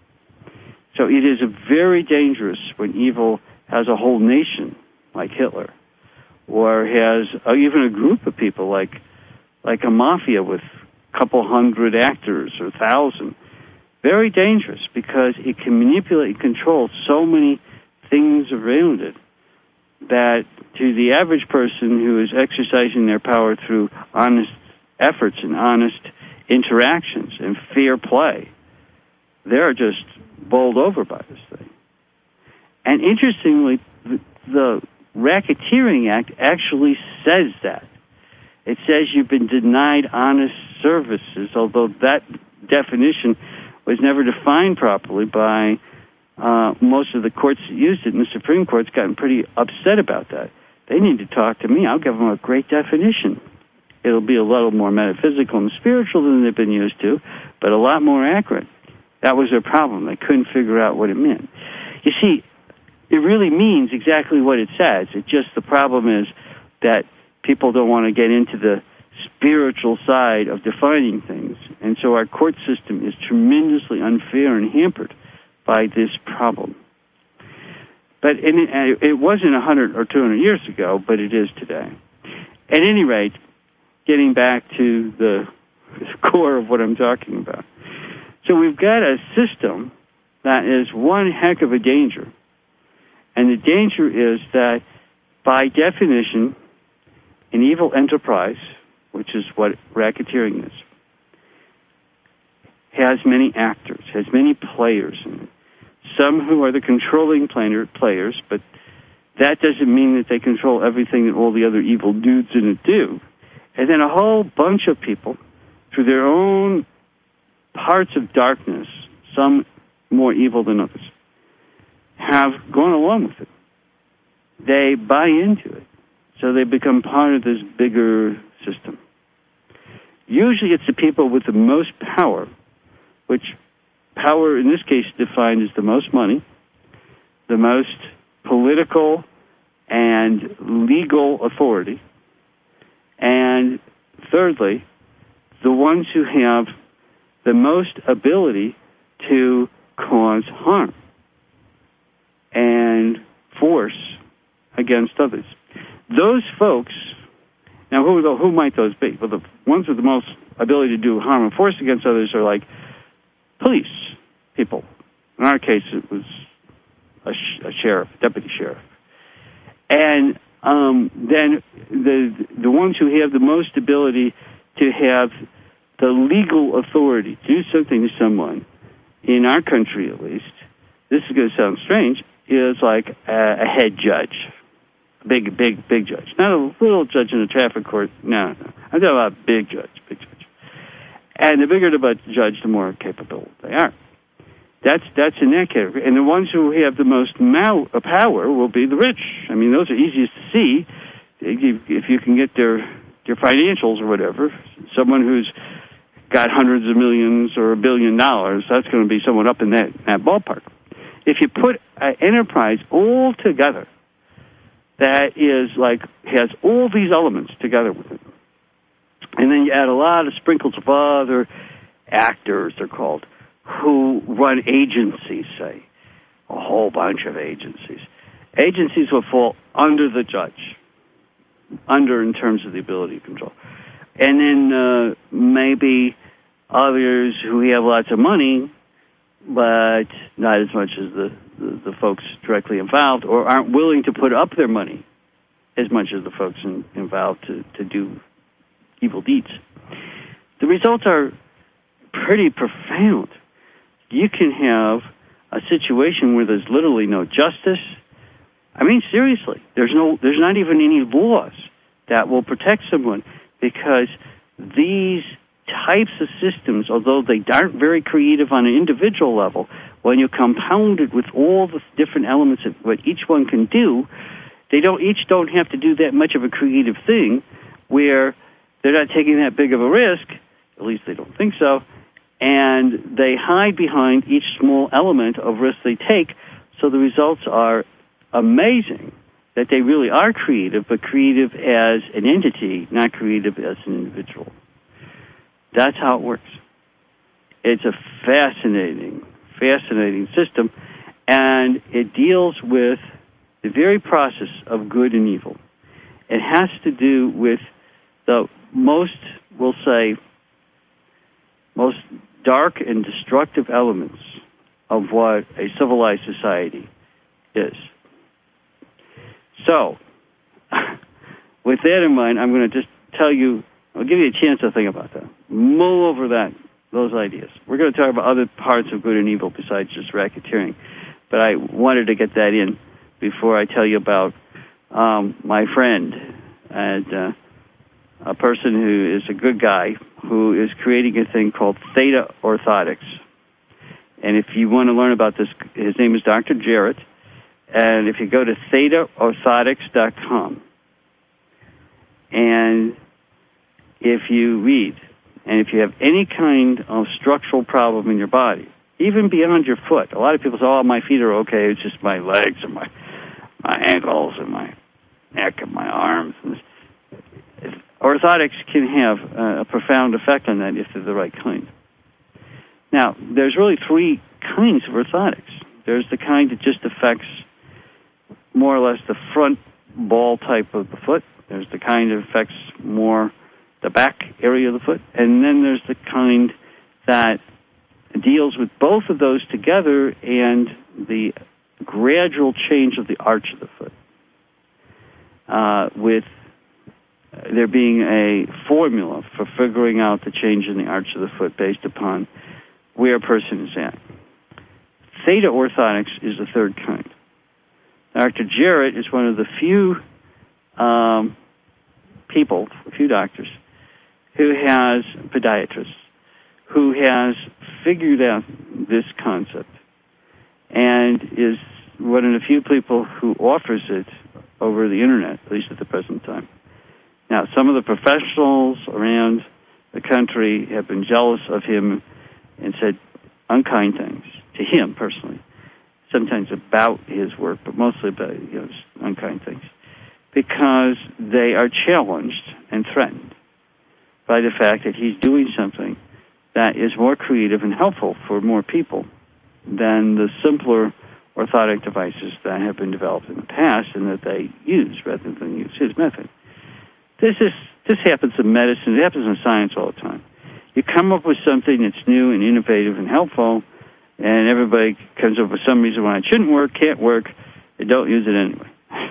So it is very dangerous when evil has a whole nation, like Hitler, or has uh, even a group of people, like like a mafia with a couple hundred actors or a thousand. Very dangerous because it can manipulate and control so many things around it that to the average person who is exercising their power through honest efforts and honest interactions and fair play, they're just bowled over by this thing. And interestingly, the, the Racketeering Act actually says that. It says you've been denied honest services, although that definition was never defined properly by uh, most of the courts that used it, and the Supreme Court's gotten pretty upset about that. They need to talk to me. I'll give them a great definition. It'll be a little more metaphysical and spiritual than they've been used to, but a lot more accurate. That was their problem. They couldn't figure out what it meant. You see, it really means exactly what it says. It just, the problem is that people don't want to get into the spiritual side of defining things. And so our court system is tremendously unfair and hampered by this problem. But it, it wasn't one hundred or two hundred years ago, but it is today. At any rate, getting back to the core of what I'm talking about. So we've got a system that is one heck of a danger. And the danger is that, by definition, an evil enterprise, which is what racketeering is, has many actors, has many players in it. Some who are the controlling player, players, but that doesn't mean that they control everything that all the other evil dudes in it do. And then a whole bunch of people, through their own parts of darkness, some more evil than others, have gone along with it. They buy into it. So they become part of this bigger system. Usually it's the people with the most power, which power in this case defined as the most money, the most political and legal authority, and thirdly, the ones who have the most ability to cause harm and force against others. Those folks, now who who might those be? Well, the ones with the most ability to do harm and force against others are like police people. In our case, it was a, sh- a sheriff, deputy sheriff. And um, then the the ones who have the most ability to have the legal authority to do something to someone, in our country at least, this is going to sound strange, is like a, a head judge. A big, big, big judge. Not a little judge in a traffic court. No, no. I'm talking about a big judge, big judge. And the bigger the judge, the more capable they are. That's that's in that category. And the ones who have the most mal- power will be the rich. I mean, those are easiest to see. If you can get their their financials or whatever, someone who's got hundreds of millions or a billion dollars, that's going to be someone up in that, that ballpark. If you put an enterprise all together that is like, has all these elements together with it, and then you add a lot of sprinkles of other actors, they're called, who run agencies, say, a whole bunch of agencies. Agencies will fall under the judge, under in terms of the ability to control. And then uh, maybe others who have lots of money, but not as much as the, the, the folks directly involved, or aren't willing to put up their money as much as the folks in, involved to, to do evil deeds. The results are pretty profound. You can have a situation where there's literally no justice. I mean, seriously, there's no, there's not even any laws that will protect someone, because these types of systems, although they aren't very creative on an individual level, when you compound it with all the different elements of what each one can do, they don't each don't have to do that much of a creative thing, where they're not taking that big of a risk, at least they don't think so, and they hide behind each small element of risk they take, so the results are amazing, that they really are creative, but creative as an entity, not creative as an individual. That's how it works. It's a fascinating, fascinating system, and it deals with the very process of good and evil. It has to do with the most, we'll say, most dark and destructive elements of what a civilized society is. So, with that in mind, I'm going to just tell you, I'll give you a chance to think about that. Mull over that, those ideas. We're going to talk about other parts of good and evil besides just racketeering, but I wanted to get that in before I tell you about um, my friend and uh, a person who is a good guy who is creating a thing called Theta Orthotics. And if you want to learn about this, his name is Doctor Jarrett. And if you go to theta orthotics dot com, and if you read, and if you have any kind of structural problem in your body, even beyond your foot, a lot of people say, oh, my feet are okay, it's just my legs and my, my ankles and my neck and my arms. Orthotics can have uh, a profound effect on that if they're the right kind. Now, there's really three kinds of orthotics. There's the kind that just affects more or less the front ball type of the foot. There's the kind that affects more the back area of the foot. And then there's the kind that deals with both of those together and the gradual change of the arch of the foot, uh, with there being a formula for figuring out the change in the arch of the foot based upon where a person is at. Theta orthotics is the third kind. Doctor Jarrett is one of the few um, people, a few doctors, who has, podiatrists, who has figured out this concept and is one of the few people who offers it over the internet, at least at the present time. Now, some of the professionals around the country have been jealous of him and said, unkind things to him personally, sometimes about his work, but mostly about, you know, unkind things, because they are challenged and threatened by the fact that he's doing something that is more creative and helpful for more people than the simpler orthotic devices that have been developed in the past and that they use rather than use his method. This is this happens in medicine. It happens in science all the time. You come up with something that's new and innovative and helpful, and everybody comes up with some reason why it shouldn't work, can't work, they don't use it anyway.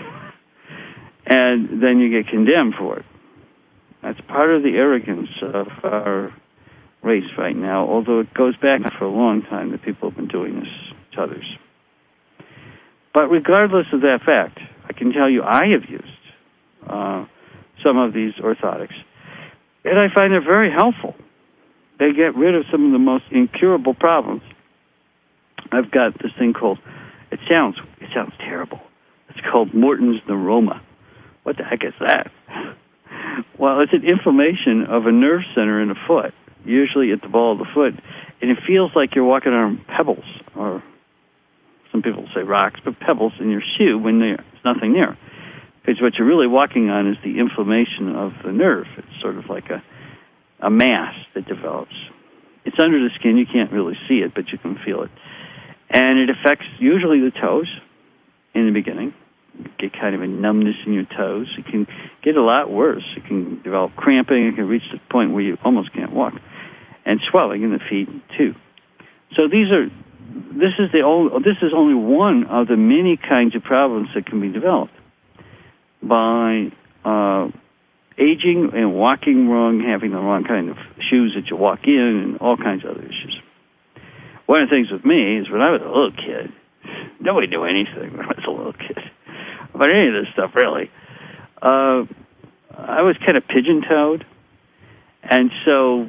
And then you get condemned for it. That's part of the arrogance of our race right now, although it goes back for a long time that people have been doing this to others. But regardless of that fact, I can tell you I have used uh, some of these orthotics, and I find they're very helpful. They get rid of some of the most incurable problems. I've got this thing called, it sounds it sounds terrible. It's called Morton's neuroma. What the heck is that? Well, it's an inflammation of a nerve center in the foot, usually at the ball of the foot, and it feels like you're walking on pebbles, or some people say rocks, but pebbles in your shoe when there's nothing there. Because what you're really walking on is the inflammation of the nerve. It's sort of like a, a mass that develops. It's under the skin. You can't really see it, but you can feel it. And it affects usually the toes in the beginning. You get kind of a numbness in your toes. It can get a lot worse. It can develop cramping. It can reach the point where you almost can't walk. And swelling in the feet, too. So these are, this is the only, this is only one of the many kinds of problems that can be developed by uh, aging and walking wrong, having the wrong kind of shoes that you walk in, and all kinds of other issues. One of the things with me is when I was a little kid, nobody knew anything when I was a little kid about any of this stuff, really. Uh, I was kind of pigeon-toed, and so,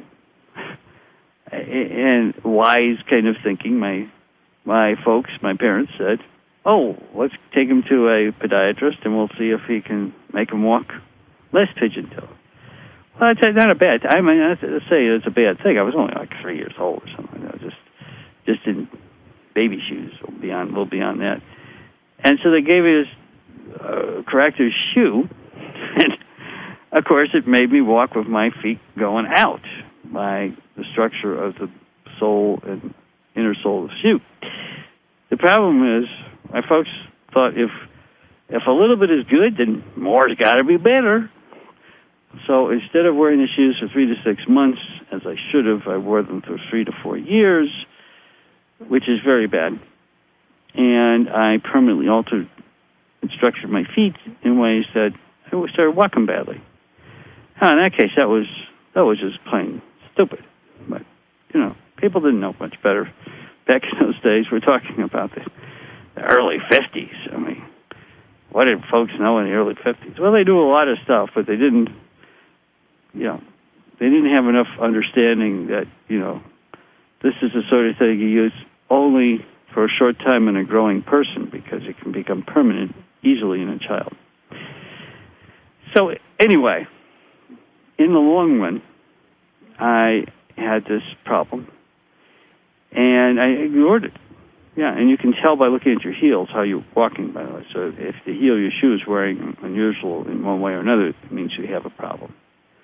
and wise kind of thinking, my my folks, my parents said, oh, let's take him to a podiatrist and we'll see if he can make him walk less pigeon-toed. Well, I'd say not a bad thing. I mean, I'd say it's a bad thing. I was only like three years old or something. I just, just in baby shoes or beyond, a little beyond that. And so they gave me this uh, corrective shoe, and of course it made me walk with my feet going out by the structure of the sole and inner sole of the shoe. The problem is, my folks thought if if a little bit is good, then more's got to be better. So instead of wearing the shoes for three to six months, as I should have, I wore them for three to four years, which is very bad. And I permanently altered and structured my feet in ways that I started walking badly. Now, in that case, that was that was just plain stupid. But, you know, people didn't know much better back in those days. We're talking about the The early fifties. I mean, what did folks know in the early fifties? Well, they knew a lot of stuff, but they didn't, you know, they didn't have enough understanding that, you know, this is the sort of thing you use only for a short time in a growing person because it can become permanent easily in a child. So anyway, in the long run, I had this problem, and I ignored it. Yeah, and you can tell by looking at your heels how you're walking, by the way. So if the heel of your shoe is wearing unusual in one way or another, it means you have a problem.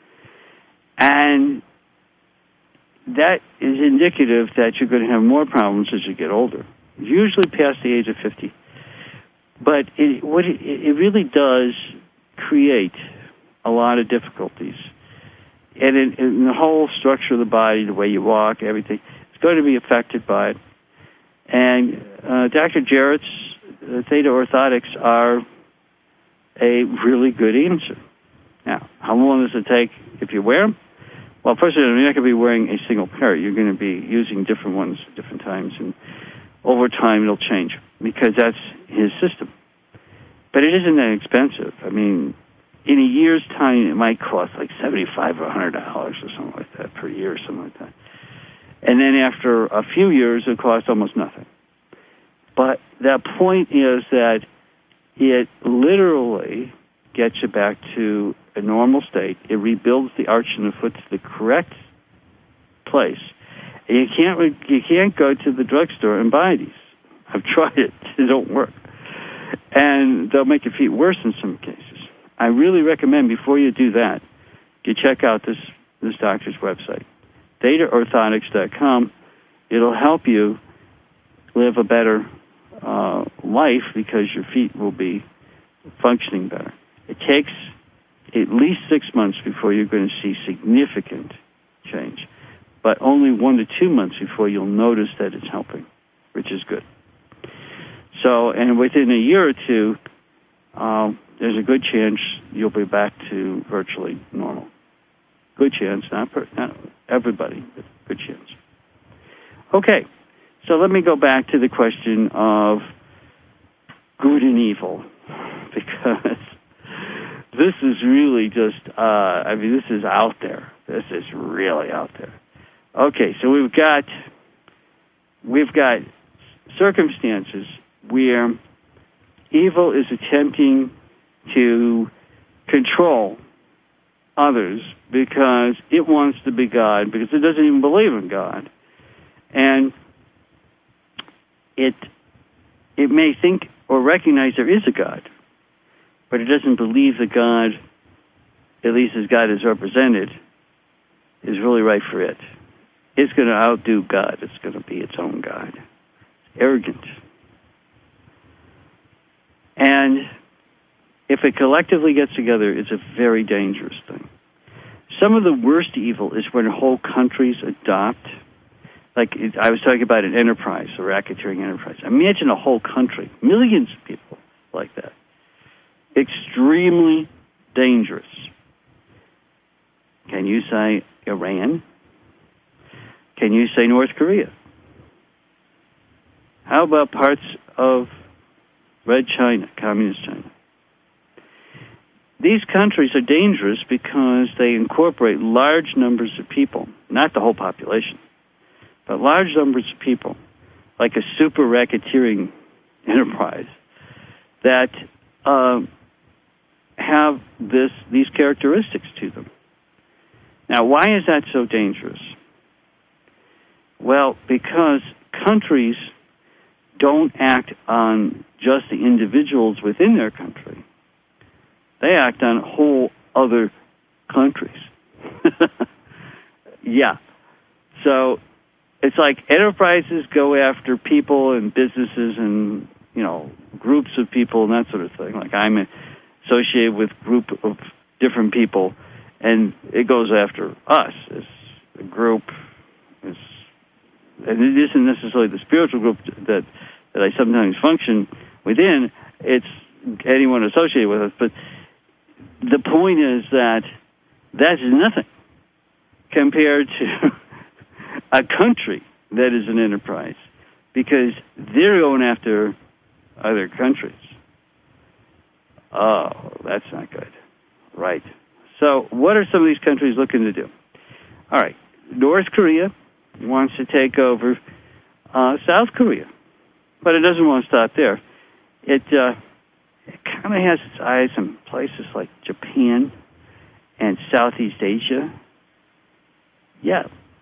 And that is indicative that you're going to have more problems as you get older, usually past the age of fifty. But it, what it, it really does create a lot of difficulties. And in, in the whole structure of the body, the way you walk, everything, it's going to be affected by it. And uh, Doctor Jarrett's uh, Theta Orthotics are a really good answer. Now, how long does it take if you wear them? Well, first of all, you're not going to be wearing a single pair. You're going to be using different ones at different times, and over time it'll change because that's his system. But it isn't that expensive. I mean, in a year's time, it might cost like seventy-five dollars or one hundred dollars or something like that per year or something like that. And then after a few years, it costs almost nothing. But the point is that it literally gets you back to a normal state. It rebuilds the arch in the foot to the correct place. You can't you can't go to the drugstore and buy these. I've tried it; they don't work, and they'll make your feet worse in some cases. I really recommend before you do that, you check out this this doctor's website, theta orthotics dot com. It'll help you live a better uh, life because your feet will be functioning better. It takes at least six months before you're going to see significant change, but only one to two months before you'll notice that it's helping, which is good. So, and within a year or two, uh, there's a good chance you'll be back to virtually normal. Good chance, not, per, not everybody, but good chance. Okay, so let me go back to the question of good and evil, because this is really just, uh, I mean, this is out there. This is really out there. Okay, so we've got, we've got circumstances where evil is attempting to control others because it wants to be God, because it doesn't even believe in God. And it it may think or recognize there is a God, but it doesn't believe that God, at least as God is represented, is really right for it. It's going to outdo God. It's going to be its own God. It's arrogant. And if it collectively gets together, it's a very dangerous thing. Some of the worst evil is when whole countries adopt, like it, I was talking about an enterprise, a racketeering enterprise. Imagine a whole country, millions of people like that. Extremely dangerous. Can you say Iran? Can you say North Korea? How about parts of Red China, Communist China? These countries are dangerous because they incorporate large numbers of people, not the whole population, but large numbers of people, like a super racketeering enterprise, that uh, have this these characteristics to them. Now, why is that so dangerous? Well, because countries don't act on just the individuals within their country. They act on whole other countries. Yeah. So it's like enterprises go after people and businesses and, you know, groups of people and that sort of thing. Like I'm associated with a group of different people, and it goes after us as a group. As, and it isn't necessarily the spiritual group that, that I sometimes function within. It's anyone associated with us. But the point is that that's nothing compared to a country that is an enterprise, because they're going after other countries. Oh, that's not good. Right. So what are some of these countries looking to do? All right. North Korea wants to take over uh, South Korea, but it doesn't want to stop there. It, uh, it kind of has its eyes on places like Japan and Southeast Asia. Yeah.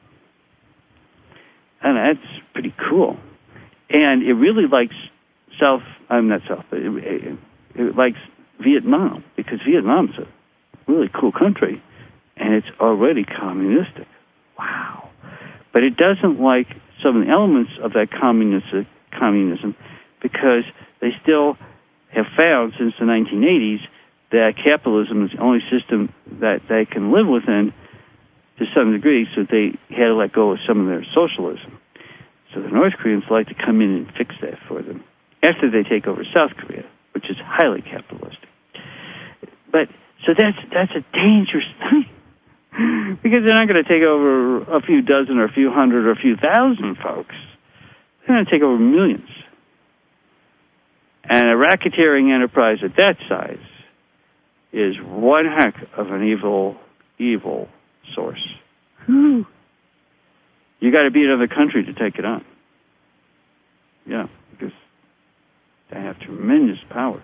And that's pretty cool. And it really likes South, I'm not South, but it, it, it likes Vietnam, because Vietnam's a really cool country, and it's already communistic. Wow. But it doesn't like some of the elements of that communistic, communism, because they still have found since the nineteen eighties that capitalism is the only system that they can live within to some degree, so they had to let go of some of their socialism. So the North Koreans like to come in and fix that for them after they take over South Korea, which is highly capitalistic. But so that's that's a dangerous thing, because they're not going to take over a few dozen or a few hundred or a few thousand folks. They're going to take over millions. And a racketeering enterprise at that size is one heck of an evil, evil source. Whew. You got to be another country to take it on. Yeah, because they have tremendous power.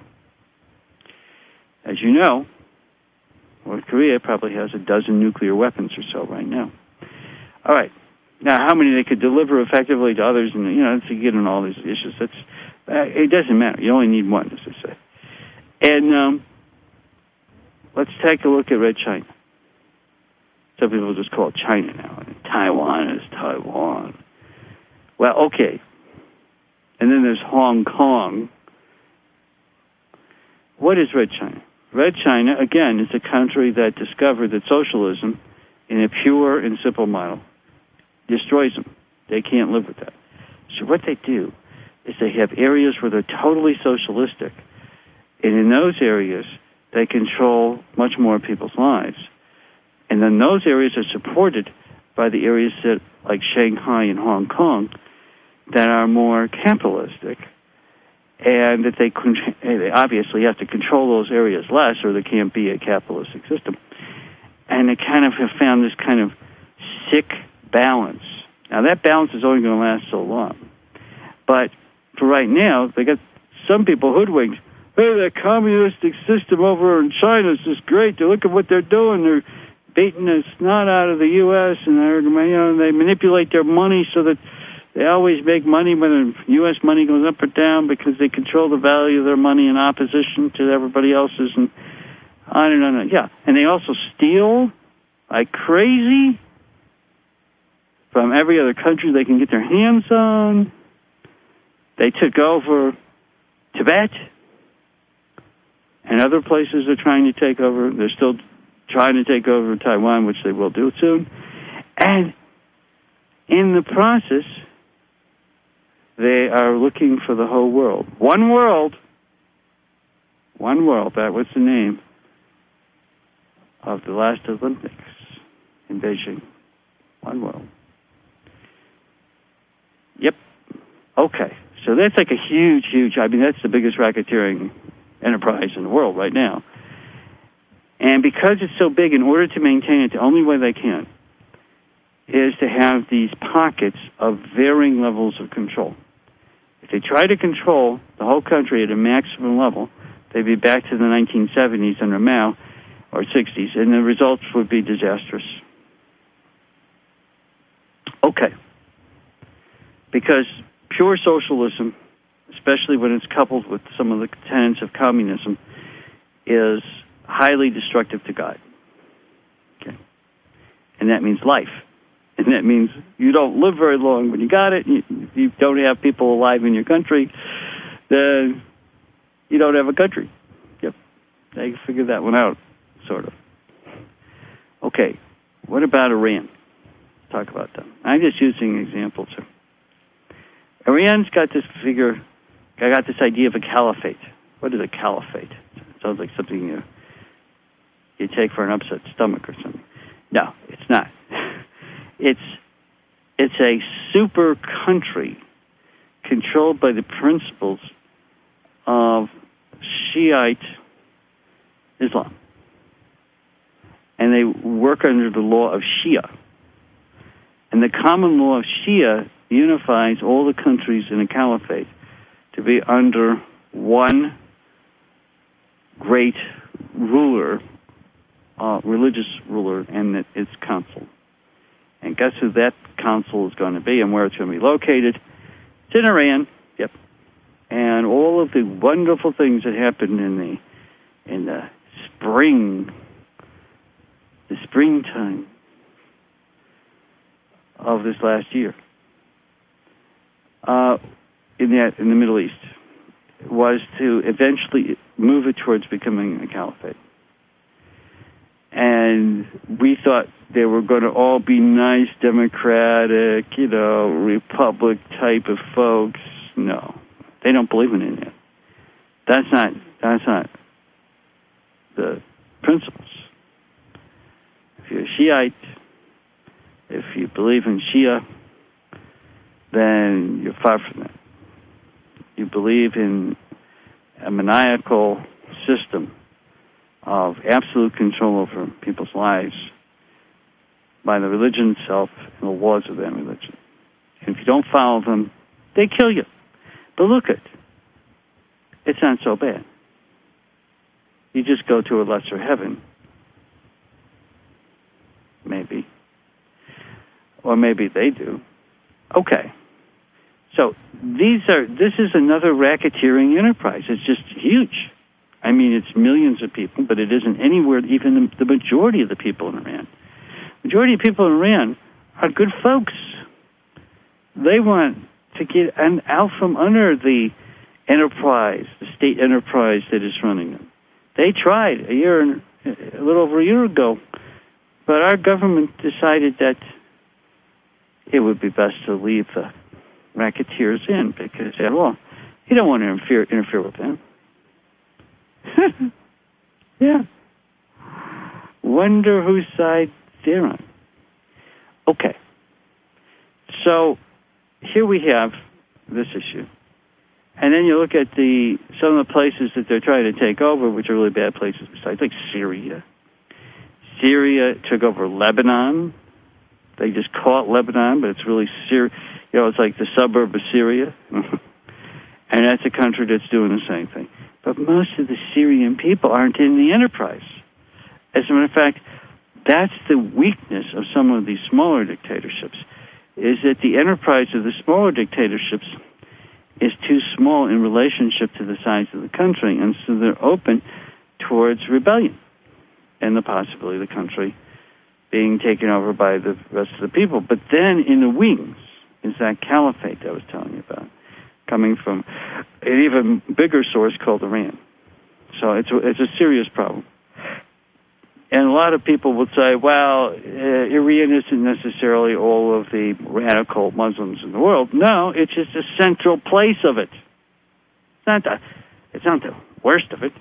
As you know, North Korea probably has a dozen nuclear weapons or so right now. All right, Now, how many they could deliver effectively to others, and you know, to get in all these issues, that's uh, it doesn't matter. You only need one, as I say. And um, let's take a look at Red China. Some people just call it China now. And Taiwan is Taiwan. Well, okay. And then there's Hong Kong. What is Red China? Red China, again, is a country that discovered that socialism, in a pure and simple model, destroys them. They can't live with that. So what they do is they have areas where they're totally socialistic, and in those areas, they control much more of people's lives. And then those areas are supported by the areas that, like Shanghai and Hong Kong, that are more capitalistic, and that they, con- they obviously have to control those areas less, or there can't be a capitalistic system. And they kind of have found this kind of sick balance. Now, that balance is only going to last so long. But for right now, they got some people hoodwinked. Hey, that communistic system over in China is just great. Look at what they're doing. They're beating the snot out of the U S, and they're, you know, they manipulate their money so that they always make money when the U S money goes up or down because they control the value of their money in opposition to everybody else's. And I don't know. Yeah, and they also steal like crazy from every other country they can get their hands on. They took over Tibet, and other places they're trying to take over. They're still trying to take over Taiwan, which they will do soon. And in the process, they are looking for the whole world. One world. One world. That was the name of the last Olympics in Beijing. One world. Yep. Okay. So that's like a huge, huge, I mean, that's the biggest racketeering enterprise in the world right now. And because it's so big, in order to maintain it, the only way they can is to have these pockets of varying levels of control. If they try to control the whole country at a maximum level, they'd be back to the nineteen seventies under Mao, or sixties, and the results would be disastrous. Okay. Because pure socialism, especially when it's coupled with some of the tenets of communism, is highly destructive to God. Okay. And that means life. And that means you don't live very long when you got it. You, you don't have people alive in your country. Then you don't have a country. Yep. They figured that one out, sort of. Okay. What about Iran? Talk about them. I'm just using examples here. Iran's got this figure, I got this idea of a caliphate. What is a caliphate? It sounds like something you, you take for an upset stomach or something. No, it's not. It's it's a super country controlled by the principles of Shiite Islam. And they work under the law of Shia. And the common law of Shia unifies all the countries in a caliphate to be under one great ruler, uh, religious ruler, and its council. And guess who that council is going to be and where it's going to be located? It's in Iran. Yep. And all of the wonderful things that happened in the in the spring, the springtime of this last year, uh, in the in the Middle East, was to eventually move it towards becoming a caliphate. And we thought they were going to all be nice, democratic, you know, republic type of folks. No, they don't believe in any of that. That's not. That's not the principles. If you're a Shiite, if you believe in Shia, then you're far from that. You believe in a maniacal system of absolute control over people's lives by the religion itself and the laws of that religion. And if you don't follow them, they kill you. But look it, it's not so bad. You just go to a lesser heaven. Maybe. or maybe they do. Okay. So these are. This is another racketeering enterprise. It's just huge. I mean, it's millions of people, but it isn't anywhere even the, the majority of the people in Iran. The majority of people in Iran are good folks. They want to get an, out from under the enterprise, the state enterprise that is running them. They tried a year and a little over a year ago, but our government decided that it would be best to leave the racketeers in because, after all, you don't want to interfere, interfere with them. Yeah. Wonder whose side they're on. Okay. So here we have this issue. And then you look at the some of the places that they're trying to take over, which are really bad places besides, like Syria. Syria took over Lebanon. They just call it Lebanon, but it's really Syria. You know, it's like the suburb of Syria. And that's a country that's doing the same thing. But most of the Syrian people aren't in the enterprise. As a matter of fact, that's the weakness of some of these smaller dictatorships, is that the enterprise of the smaller dictatorships is too small in relationship to the size of the country, and so they're open towards rebellion and the possibility of the country being taken over by the rest of the people. But then in the wings is that caliphate that I was telling you about, coming from an even bigger source called Iran. So it's a, it's a serious problem. And a lot of people would say, well, uh, Iran isn't necessarily all of the radical Muslims in the world. No, it's just a central place of it. It's not the, it's not the worst of it.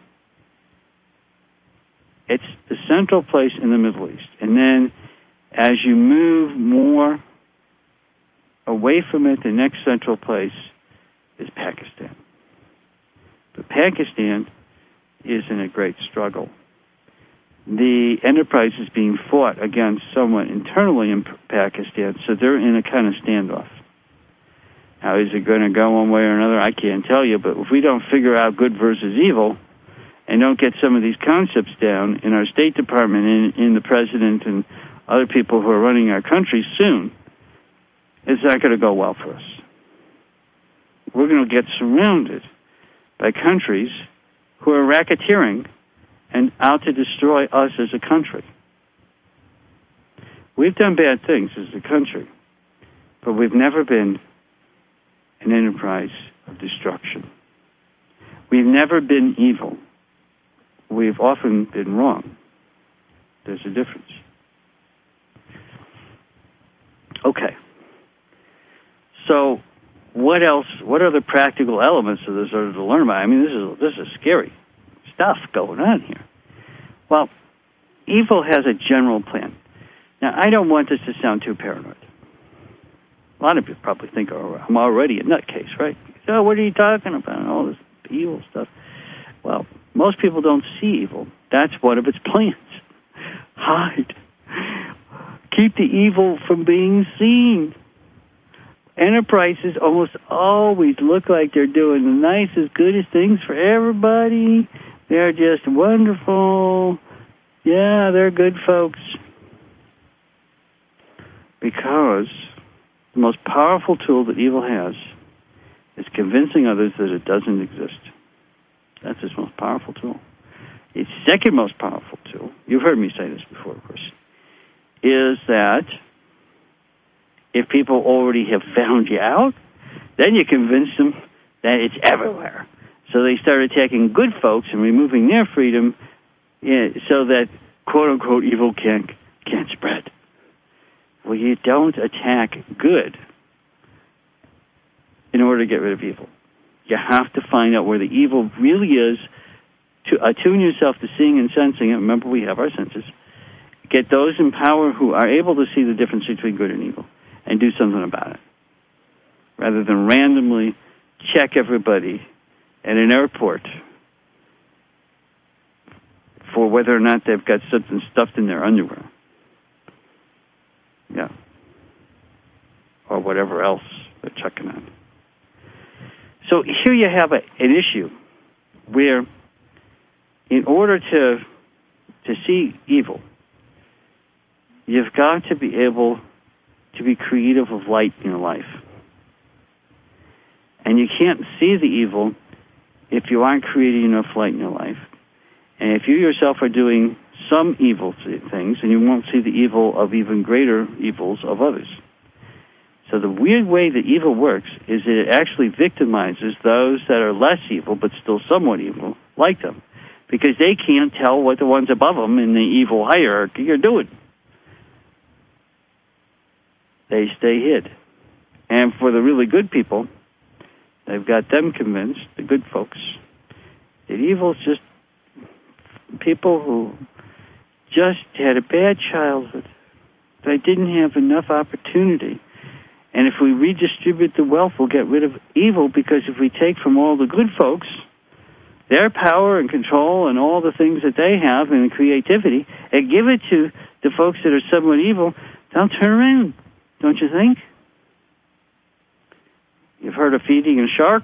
It's the central place in the Middle East. And then as you move more away from it, the next central place is Pakistan. But Pakistan is in a great struggle. The enterprise is being fought against someone internally in Pakistan, so they're in a kind of standoff. Now, is it going to go one way or another? I can't tell you, but if we don't figure out good versus evil and don't get some of these concepts down in our State Department, in, in the President, and other people who are running our country soon, it's not going to go well for us. We're going to get surrounded by countries who are racketeering and out to destroy us as a country. We've done bad things as a country, but we've never been an enterprise of destruction. We've never been evil. We've often been wrong. There's a difference. Okay. So, what else? What are the practical elements of this are to learn about? I mean, this is this is scary stuff going on here. Well, evil has a general plan. Now, I don't want this to sound too paranoid. A lot of you probably think, oh, I'm already a nutcase, right? So what are you talking about? All this evil stuff. Well, most people don't see evil. That's one of its plans. Hide. Keep the evil from being seen. Enterprises almost always look like they're doing the nicest, goodest things for everybody. They're just wonderful. Yeah, they're good folks. Because the most powerful tool that evil has is convincing others that it doesn't exist. That's its most powerful tool. Its second most powerful tool, you've heard me say this before, of course, is that if people already have found you out, then you convince them that it's everywhere. So they start attacking good folks and removing their freedom so that, quote-unquote, evil can't, can't spread. Well, you don't attack good in order to get rid of evil. You have to find out where the evil really is, to attune yourself to seeing and sensing it. Remember, we have our senses. Get those in power who are able to see the difference between good and evil and do something about it, rather than randomly check everybody at an airport for whether or not they've got something stuffed in their underwear. Yeah. Or whatever else they're checking on. So here you have a, an issue where in order to to see evil, you've got to be able to be creative of light in your life. And you can't see the evil if you aren't creating enough light in your life. And if you yourself are doing some evil things, and you won't see the evil of even greater evils of others. So the weird way that evil works is that it actually victimizes those that are less evil but still somewhat evil, like them, because they can't tell what the ones above them in the evil hierarchy are doing. They stay hid. And for the really good people, they've got them convinced, the good folks, that evil's just people who just had a bad childhood. They didn't have enough opportunity. And if we redistribute the wealth, we'll get rid of evil, because if we take from all the good folks their power and control and all the things that they have and creativity and give it to the folks that are somewhat evil, they'll turn around, don't you think? You've heard of feeding a shark?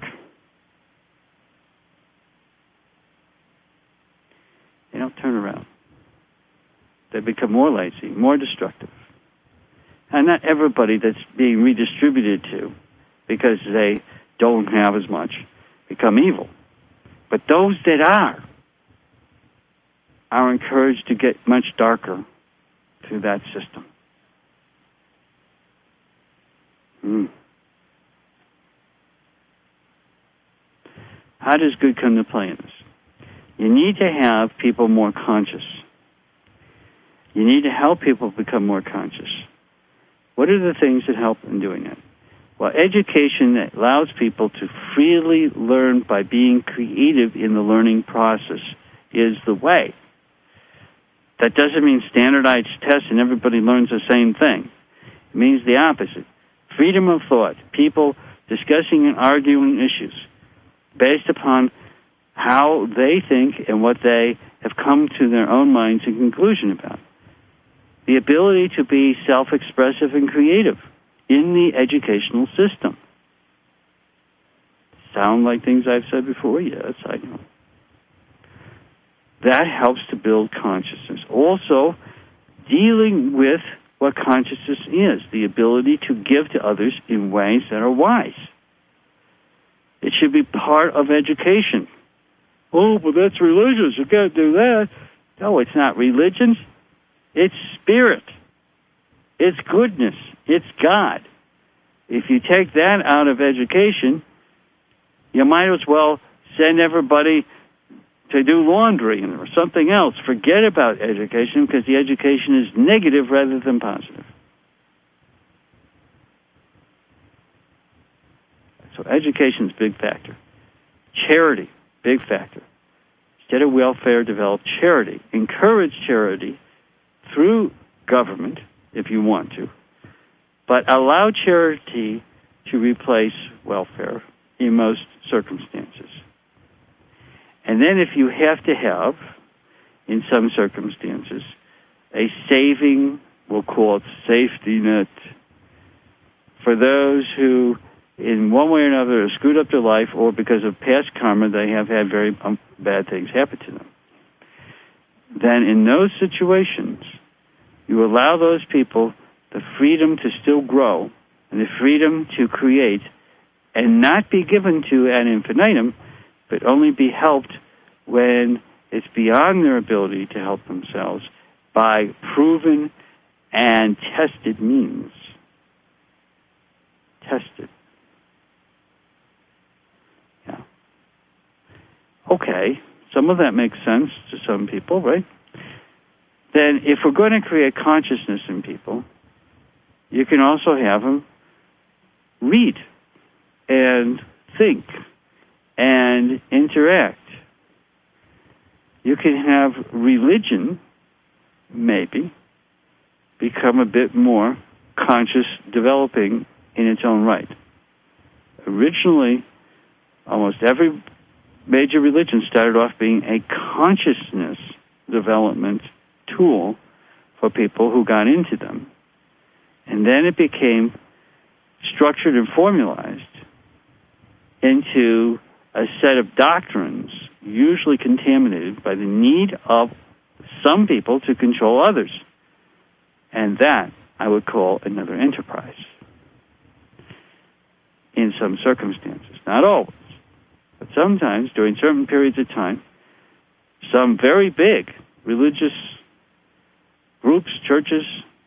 They don't turn around. They become more lazy, more destructive. And not everybody that's being redistributed to, because they don't have as much, become evil. But those that are, are encouraged to get much darker through that system. Mm. How does good come to play in this? You need to have people more conscious. You need to help people become more conscious. What are the things that help in doing that? Well, education that allows people to freely learn by being creative in the learning process is the way. That doesn't mean standardized tests and everybody learns the same thing. It means the opposite. Freedom of thought, people discussing and arguing issues based upon how they think and what they have come to their own minds and conclusion about. The ability to be self-expressive and creative in the educational system. Sound like things I've said before? Yes, I know. That helps to build consciousness. Also, dealing with what consciousness is, the ability to give to others in ways that are wise. It should be part of education. Oh, but that's religious. You can't do that. No, it's not religion. It's spirit. It's goodness. It's God. If you take that out of education, you might as well send everybody to do laundry or something else. Forget about education, because the education is negative rather than positive. So education is a big factor. Charity, big factor. Instead of welfare, develop charity. Encourage charity through government, if you want to, but allow charity to replace welfare in most circumstances. And then if you have to have, in some circumstances, a saving, we'll call it safety net, for those who, in one way or another, have screwed up their life, or because of past karma, they have had very um, bad things happen to them. Then in those situations, you allow those people the freedom to still grow and the freedom to create and not be given to ad infinitum, but only be helped when it's beyond their ability to help themselves by proven and tested means. Tested. Yeah. Okay, some of that makes sense to some people, right? Then if we're going to create consciousness in people, you can also have them read and think and interact. You can have religion, maybe, become a bit more conscious, developing in its own right. Originally, almost every major religion started off being a consciousness development tool for people who got into them. And then it became structured and formalized into a set of doctrines, usually contaminated by the need of some people to control others. And that I would call another enterprise in some circumstances. Not always, but sometimes during certain periods of time, some very big religious groups, churches,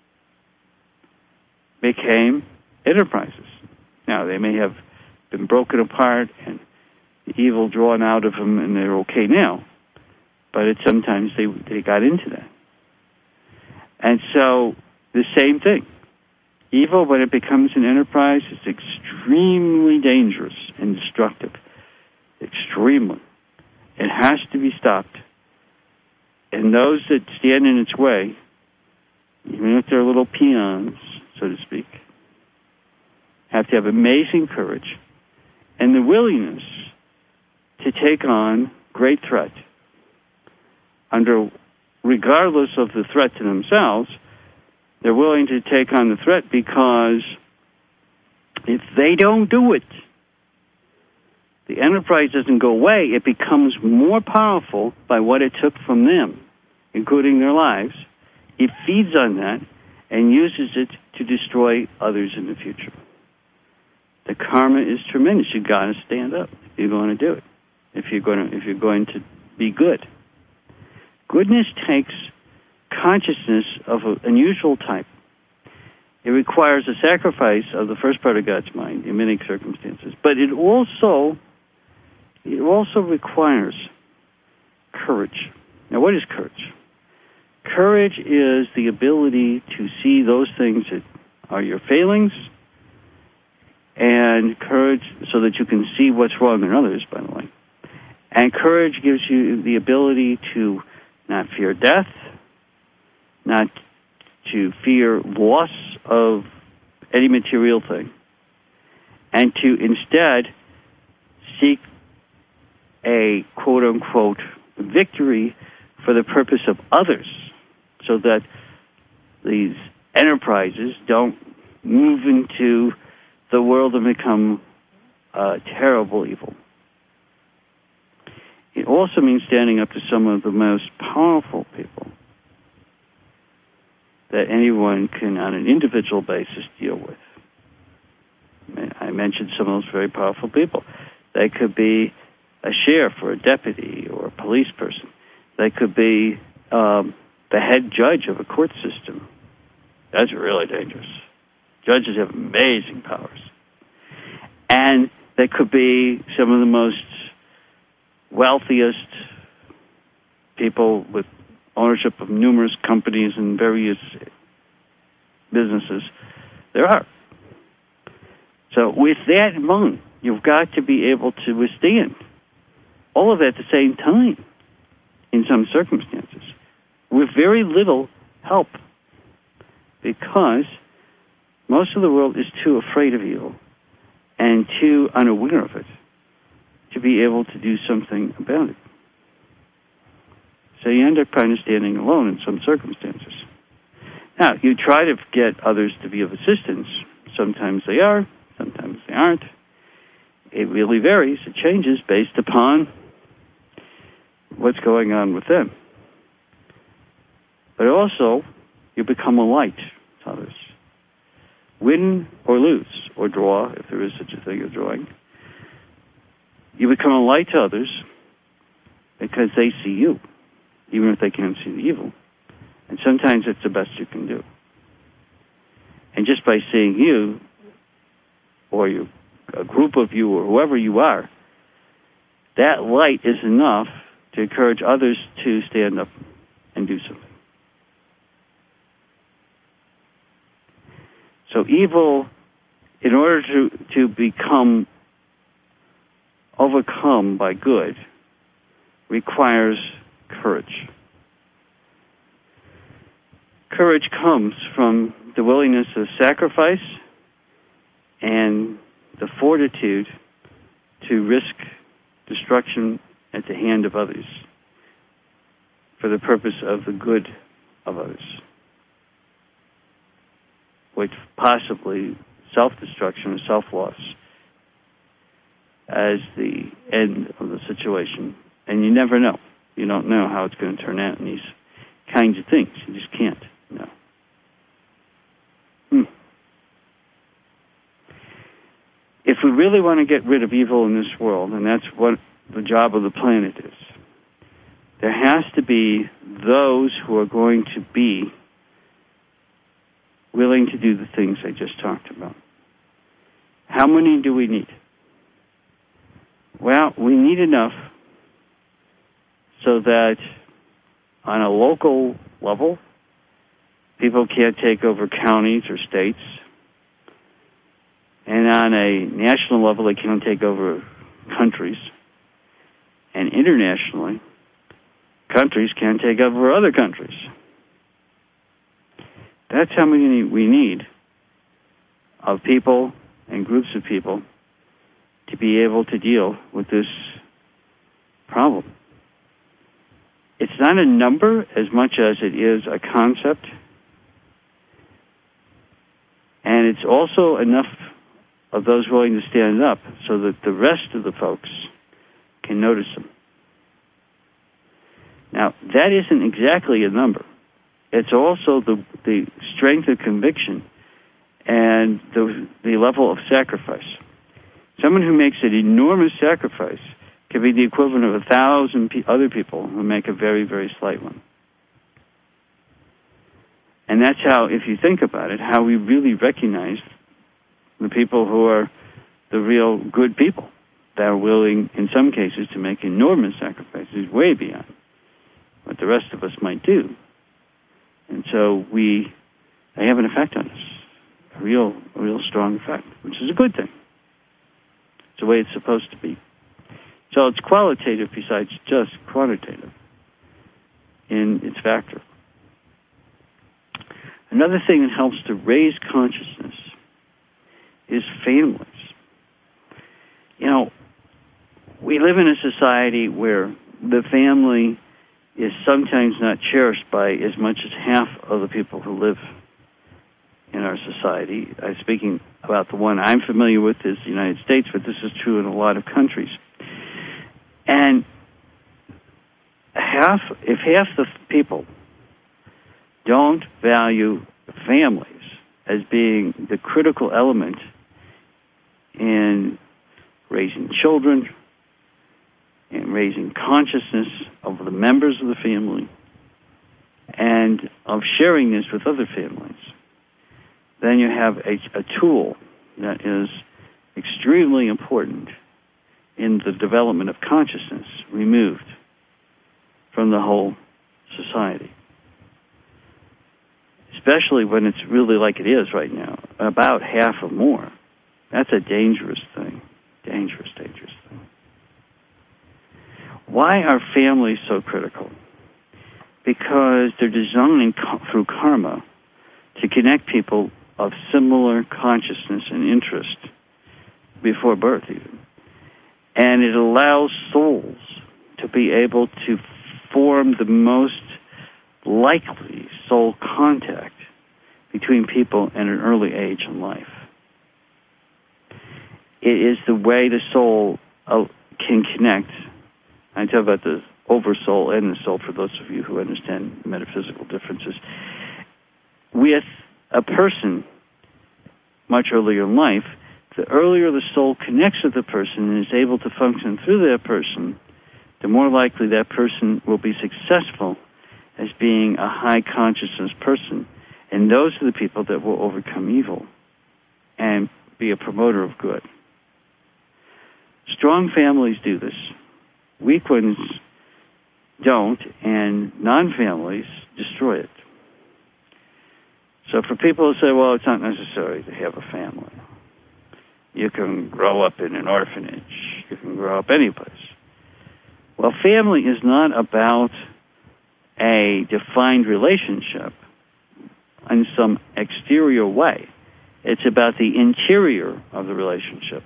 became enterprises. Now, they may have been broken apart and the evil drawn out of them, and they're okay now. But it, sometimes they they got into that. And so, the same thing. Evil, when it becomes an enterprise, is extremely dangerous and destructive. Extremely. It has to be stopped. And those that stand in its way, even if they're little peons, so to speak, have to have amazing courage and the willingness to take on great threat under, regardless of the threat to themselves. They're willing to take on the threat because if they don't do it, the enterprise doesn't go away. It becomes more powerful by what it took from them, including their lives. It feeds on that and uses it to destroy others in the future. The karma is tremendous. You've got to stand up if you're going to do it. If you're going to, if you're going to be good. Goodness takes consciousness of an unusual type. It requires a sacrifice of the first part of God's mind in many circumstances, but it also it also requires courage. Now, what is courage? Courage is the ability to see those things that are your failings, and courage so that you can see what's wrong in others, by the way. And courage gives you the ability to not fear death, not to fear loss of any material thing, and to instead seek a quote-unquote victory for the purpose of others, so that these enterprises don't move into the world and become uh, terrible evil. It also means standing up to some of the most powerful people that anyone can, on an individual basis, deal with. I mentioned some of those very powerful people. They could be a sheriff or a deputy or a police person. They could be um, the head judge of a court system. That's really dangerous. Judges have amazing powers. And they could be some of the most wealthiest people with ownership of numerous companies and various businesses there are. So with that in mind, you've got to be able to withstand all of that at the same time in some circumstances with very little help, because most of the world is too afraid of evil and too unaware of it to be able to do something about it. So you end up kind of standing alone in some circumstances. Now, you try to get others to be of assistance. Sometimes they are, sometimes they aren't. It really varies. It changes based upon what's going on with them. But also, you become a light to others. Win or lose, or draw, if there is such a thing as drawing. You become a light to others because they see you, even if they can't see the evil. And sometimes it's the best you can do. And just by seeing you, or you, a group of you, or whoever you are, that light is enough to encourage others to stand up and do something. So evil, in order to, to become overcome by good, requires courage. Courage comes from the willingness of sacrifice and the fortitude to risk destruction at the hand of others for the purpose of the good of others, with possibly self-destruction or self-loss as the end of the situation. And you never know. You don't know how it's going to turn out in these kinds of things. You just can't know. we really want to get rid of evil in this world, and that's what the job of the planet is, there has to be those who are going to be willing to do the things I just talked about. How many do we need? Well, we need enough so that on a local level, people can't take over counties or states. And on a national level, they can't take over countries. And internationally, countries can't take over other countries. That's how many we need of people and groups of people to be able to deal with this problem. It's not a number as much as it is a concept. And it's also enough of those willing to stand up so that the rest of the folks can notice them. Now, that isn't exactly a number. It's also the, the strength of conviction and the, the level of sacrifice. Someone who makes an enormous sacrifice can be the equivalent of a thousand pe- other people who make a very, very slight one. And that's how, if you think about it, how we really recognize the people who are the real good people that are willing, in some cases, to make enormous sacrifices way beyond what the rest of us might do. And so we, they have an effect on us, a real, a real strong effect, which is a good thing. It's the way it's supposed to be. So it's qualitative besides just quantitative in its factor. Another thing that helps to raise consciousness is families. You know, we live in a society where the family is sometimes not cherished by as much as half of the people who live in our society. I'm speaking about the one I'm familiar with is the United States, but this is true in a lot of countries. And half, if half the people don't value families as being the critical element in raising children, in raising consciousness of the members of the family, and of sharing this with other families, then you have a, a tool that is extremely important in the development of consciousness removed from the whole society. Especially when it's really like it is right now, about half or more. That's a dangerous thing. Dangerous, dangerous thing. Why are families so critical? Because they're designed through karma to connect people of similar consciousness and interest before birth even. And it allows souls to be able to form the most likely soul contact between people at an early age in life. It is the way the soul uh, can connect. I talk about the oversoul and the soul for those of you who understand metaphysical differences. With a person much earlier in life, the earlier the soul connects with the person and is able to function through that person, the more likely that person will be successful as being a high consciousness person. And those are the people that will overcome evil and be a promoter of good. Strong families do this. Weak ones don't, and non-families destroy it. So for people who say, well, it's not necessary to have a family. You can grow up in an orphanage. You can grow up anyplace. Well, family is not about a defined relationship in some exterior way. It's about the interior of the relationship.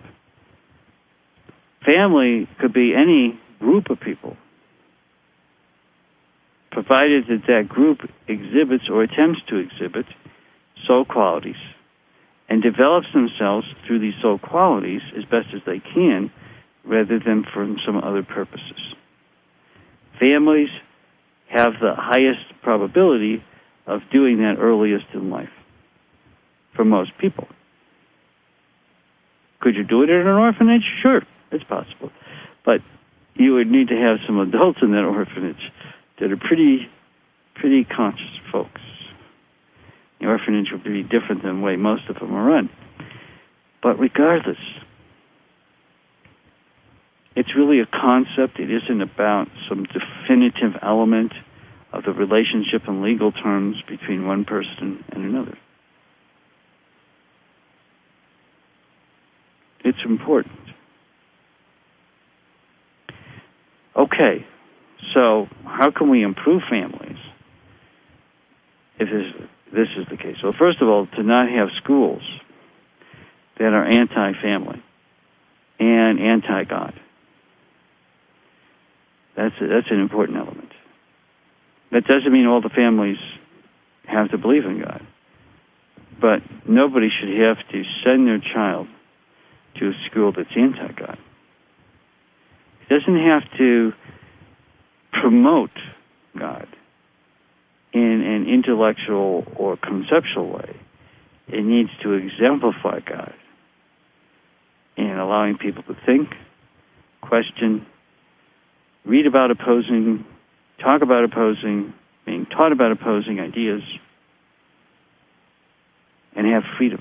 Family could be any group of people, provided that that group exhibits or attempts to exhibit soul qualities and develops themselves through these soul qualities as best as they can, rather than for some other purposes. Families have the highest probability of doing that earliest in life for most people. Could you do it in an orphanage? Sure, it's possible. But you would need to have some adults in that orphanage that are pretty, pretty conscious folks. The orphanage would be different than the way most of them are run. But regardless, it's really a concept. It isn't about some definitive element of the relationship in legal terms between one person and another. It's important. Okay, so how can we improve families if this, this is the case? Well, first of all, to not have schools that are anti-family and anti-God. That's a, that's an important element. That doesn't mean all the families have to believe in God, but nobody should have to send their child to a school that's anti-God. It doesn't have to promote God in an intellectual or conceptual way. It needs to exemplify God in allowing people to think, question, read about opposing, talk about opposing, being taught about opposing ideas, and have freedom.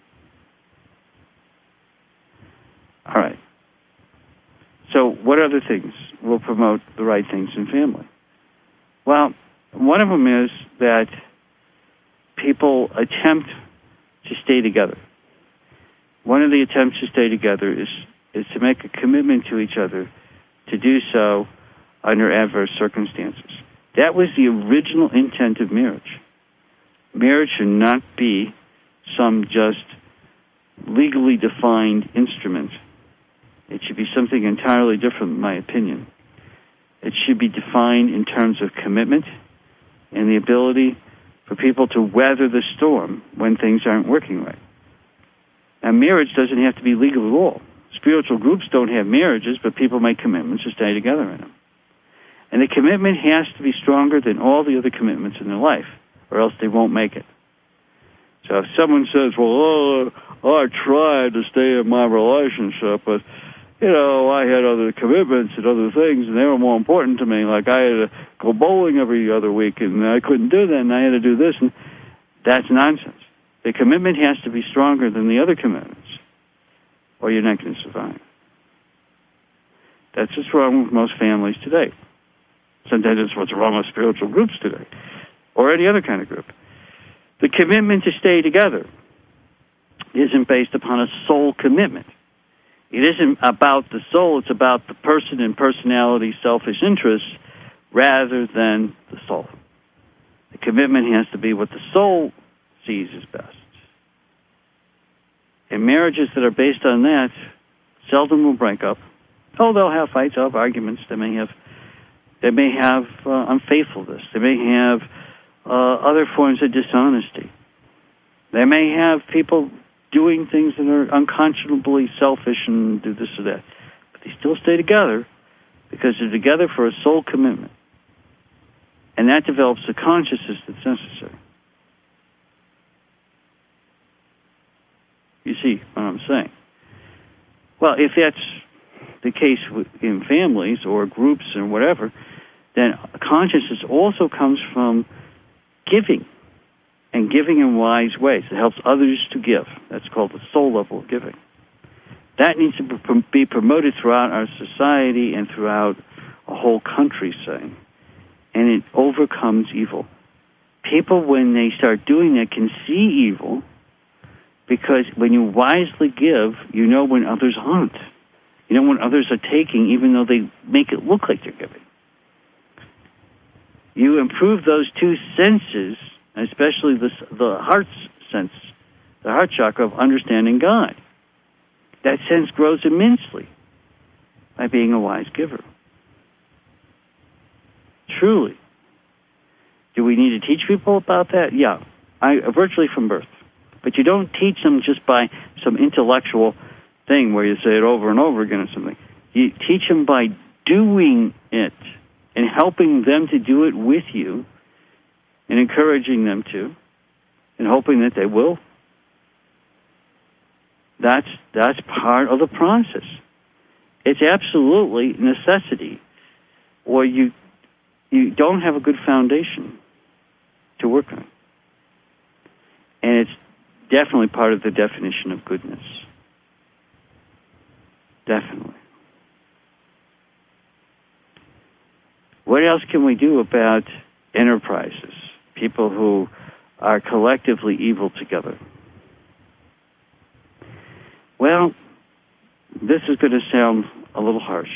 All right. So what other things will promote the right things in family? Well, one of them is that people attempt to stay together. One of the attempts to stay together is, is to make a commitment to each other to do so under adverse circumstances. That was the original intent of marriage. Marriage should not be some just legally defined instrument. It should be something entirely different, in my opinion. It should be defined in terms of commitment and the ability for people to weather the storm when things aren't working right. Now, marriage doesn't have to be legal at all. Spiritual groups don't have marriages, but people make commitments to stay together in them. And the commitment has to be stronger than all the other commitments in their life, or else they won't make it. So if someone says, well, oh, oh, I tried to stay in my relationship, but, you know, I had other commitments and other things, and they were more important to me, like I had to go bowling every other week, and I couldn't do that, and I had to do this, and that's nonsense. The commitment has to be stronger than the other commitments, or you're not going to survive. That's what's wrong with most families today. Sometimes it's what's wrong with spiritual groups today, or any other kind of group. The commitment to stay together isn't based upon a soul commitment. It isn't about the soul, it's about the person and personality, selfish interests, rather than the soul. The commitment has to be what the soul sees as best. And marriages that are based on that seldom will break up. Oh, they'll have fights, they'll have arguments, they may have They may have uh, unfaithfulness. They may have uh, other forms of dishonesty. They may have people doing things that are unconscionably selfish and do this or that. But they still stay together because they're together for a soul commitment. And that develops the consciousness that's necessary. You see what I'm saying? Well, if that's the case in families or groups or whatever, then consciousness also comes from giving, and giving in wise ways. It helps others to give. That's called the soul level of giving. That needs to be promoted throughout our society and throughout a whole country, say, and it overcomes evil. People, when they start doing that, can see evil, because when you wisely give, you know when others aren't. You know when others are taking, even though they make it look like they're giving. You improve those two senses, especially the, the heart's sense, the heart chakra of understanding God. That sense grows immensely by being a wise giver. Truly. Do we need to teach people about that? Yeah, I, virtually from birth. But you don't teach them just by some intellectual thing where you say it over and over again or something. You teach them by doing it and helping them to do it with you and encouraging them to and hoping that they will. That's that's part of the process. It's absolutely necessity, or you you don't have a good foundation to work on. And it's definitely part of the definition of goodness. Definitely. What else can we do about enterprises, people who are collectively evil together? Well, this is going to sound a little harsh,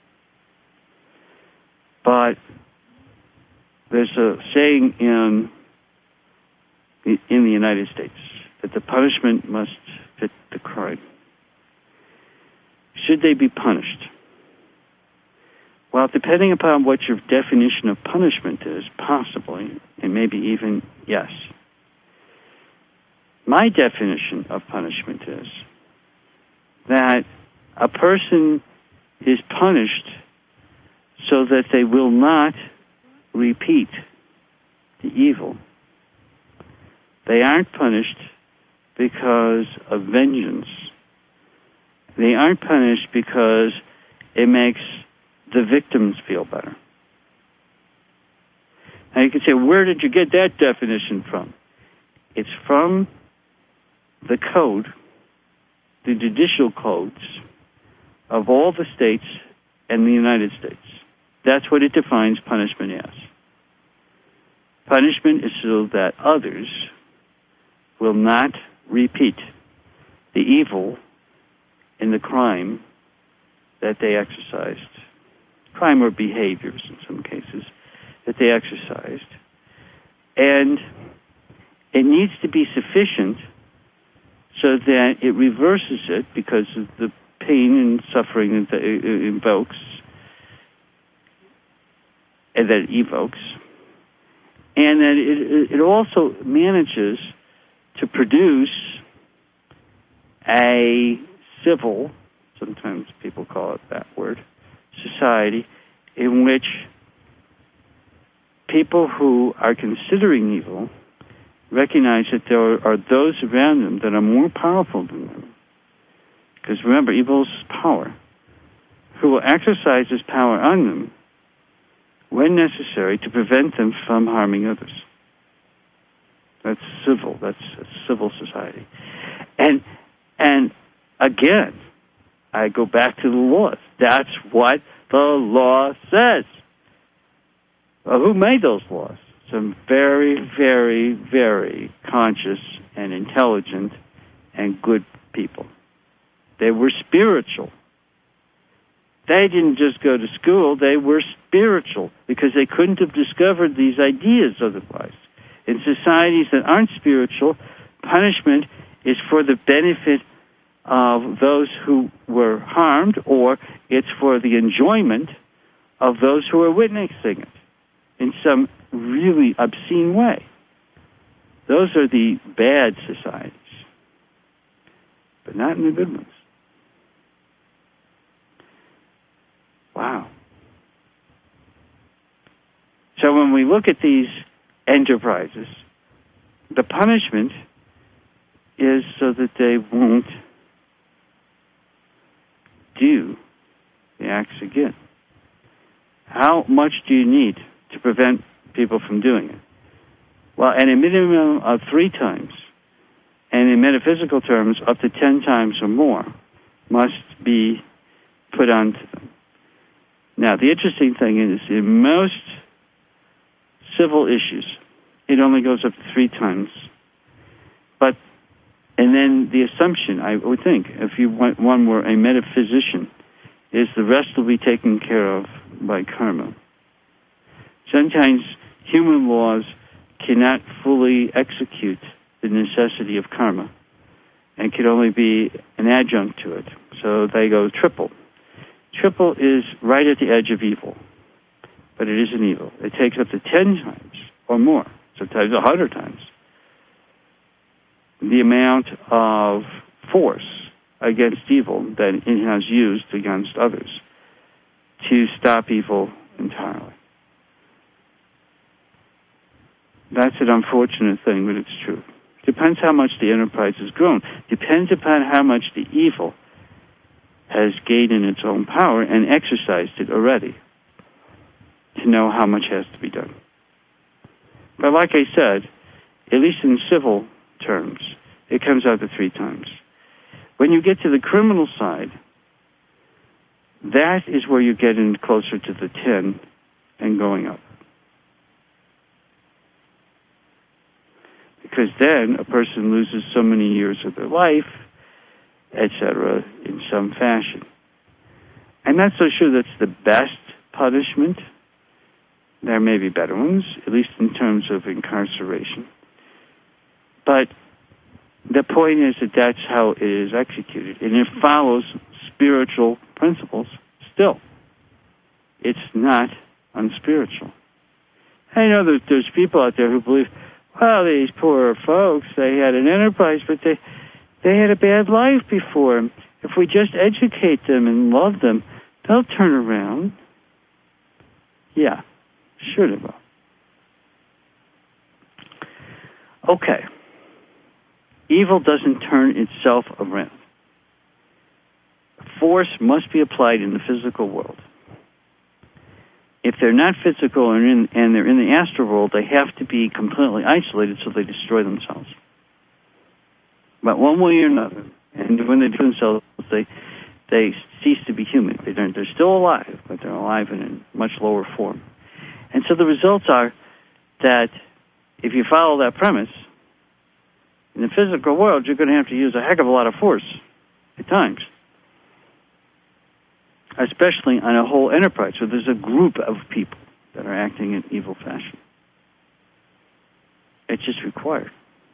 but there's a saying in in the United States that the punishment must fit the crime. Should they be punished? Well, depending upon what your definition of punishment is, possibly, and maybe even yes. My definition of punishment is that a person is punished so that they will not repeat the evil. They aren't punished because of vengeance. They aren't punished because it makes the victims feel better. Now you can say, where did you get that definition from? It's from the code, the judicial codes of all the states and the United States. That's what it defines punishment as. Punishment is so that others will not repeat the evil in the crime that they exercised. Crime or behaviors in some cases that they exercised. And it needs to be sufficient so that it reverses it because of the pain and suffering that it invokes and that it evokes. And that it, it also manages to produce a civil, sometimes people call it that word, society in which people who are considering evil recognize that there are those around them that are more powerful than them. Because remember, evil is power, who will exercise this power on them when necessary to prevent them from harming others. That's civil. That's a civil society. And and again, I go back to the laws. That's what the law says. Well, who made those laws? Some very, very, very conscious and intelligent and good people. They were spiritual. They didn't just go to school. They were spiritual because they couldn't have discovered these ideas otherwise. In societies that aren't spiritual, punishment is for the benefit of those who were harmed, or it's for the enjoyment of those who are witnessing it in some really obscene way. Those are the bad societies, but not in the good ones. Wow. So when we look at these enterprises, the punishment is so that they won't do the acts again. How much do you need to prevent people from doing it? Well, at a minimum of three times, and in metaphysical terms, up to ten times or more, must be put onto them. Now, the interesting thing is, in most civil issues, it only goes up to three times. But, and then the assumption, I would think, if you want, one were a metaphysician, is the rest will be taken care of by karma. Sometimes human laws cannot fully execute the necessity of karma and can only be an adjunct to it. So they go triple. Triple is right at the edge of evil, but it isn't evil. It takes up to ten times or more, sometimes a hundred times, the amount of force against evil that it has used against others to stop evil entirely. That's an unfortunate thing, but it's true.
Depends how much the enterprise has grown. Depends upon how much the evil has gained in its own power and exercised it already to know how much has to be done. But like I said, at least in civil terms, it comes out to three times. When you get to the criminal side, that is where you get in closer to the ten and going up. Because then a person loses so many years of their life, et cetera, in some fashion. I'm not so sure that's the best punishment. There may be better ones, at least in terms of incarceration. But the point is that that's how it is executed. And it follows spiritual principles still. It's not unspiritual. I know that there's people out there who believe, well, these poor folks, they had an enterprise, but they, they had a bad life before. If we just educate them and love them, they'll turn around. Yeah. Sure they will. Okay. Evil doesn't turn itself around. Force must be applied in the physical world. If they're not physical and, in, and they're in the astral world, they have to be completely isolated so they destroy themselves. But one way or another, and when they do themselves, they they cease to be human. They don't, they're still alive, but they're alive in a much lower form. And so the results are that if you follow that premise, in the physical world, you're going to have to use a heck of a lot of force at times, especially on a whole enterprise. So there's a group of people that are acting in evil fashion. It's just required.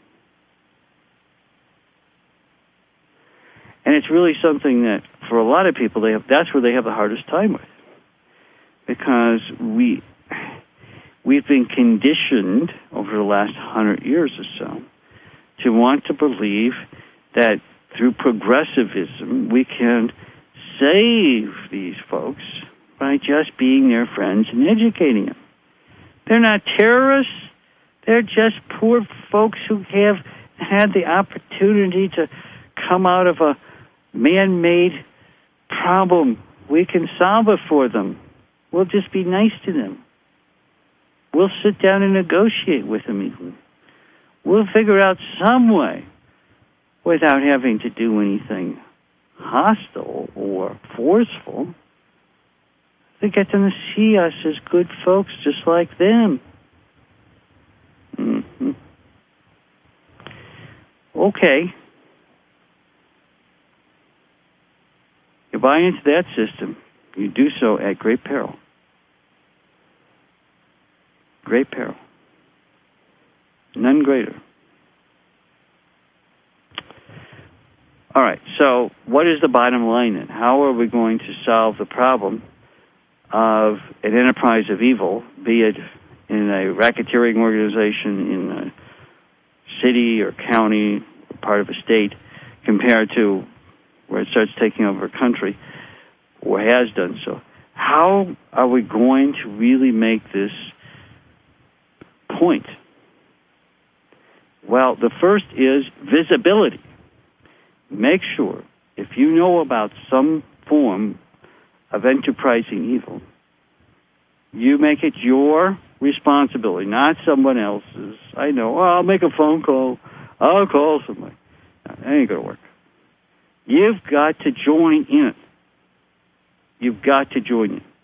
And it's really something that, for a lot of people, they have, that's where they have the hardest time with. Because we... We've been conditioned over the last hundred years or so to want to believe that through progressivism we can save these folks by just being their friends and educating them. They're not terrorists. They're just poor folks who have had the opportunity to come out of a man-made problem. We can solve it for them. We'll just be nice to them. We'll sit down and negotiate with them even. We'll figure out some way without having to do anything hostile or forceful to get them to see us as good folks just like them. Mm-hmm. Okay. You buy into that system, you do so at great peril. Great peril. None greater. All right, so what is the bottom line then? How are we going to solve the problem of an enterprise of evil, be it in a racketeering organization, in a city or county, or part of a state, compared to where it starts taking over a country, or has done so? How are we going to really make this point? Well, the first is visibility. Make sure, if you know about some form of enterprising evil, you make it your responsibility, not someone else's. I know, oh, I'll make a phone call. I'll call somebody. No, that ain't going to work. You've got to join in. You've got to join in.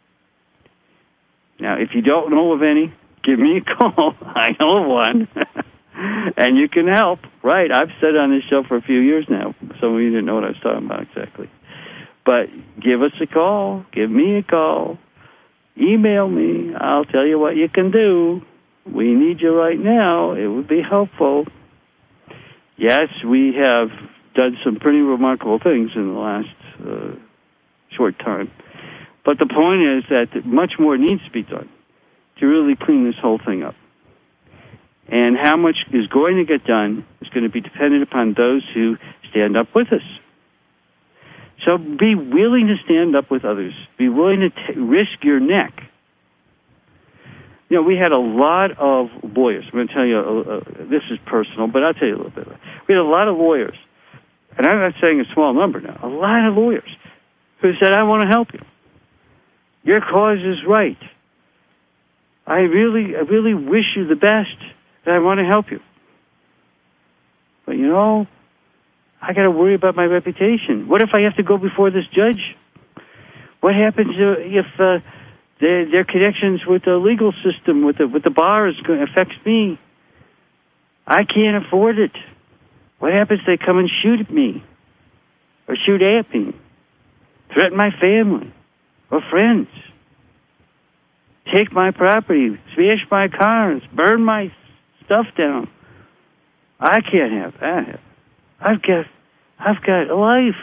Now, if you don't know of any, give me a call. I know of one. And you can help, right? I've said on this show for a few years now. Some of you didn't know what I was talking about exactly. But give us a call. Give me a call. Email me. I'll tell you what you can do. We need you right now. It would be helpful. Yes, we have done some pretty remarkable things in the last uh, short time. But the point is that much more needs to be done to really clean this whole thing up. And how much is going to get done is going to be dependent upon those who stand up with us. So be willing to stand up with others. Be willing to t- risk your neck. You know, we had a lot of lawyers. I'm going to tell you, uh, uh, this is personal, but I'll tell you a little bit. We had a lot of lawyers, and I'm not saying a small number now, a lot of lawyers who said, I want to help you. Your cause is right. I really, I really wish you the best, and I want to help you. But, you know, I got to worry about my reputation. What if I have to go before this judge? What happens if uh, their, their connections with the legal system, with the with the bars, affects me? I can't afford it. What happens if they come and shoot at me, or shoot at me, threaten my family or friends, take my property, smash my cars, burn my stuff down? I can't have that. I've got, I've got a life.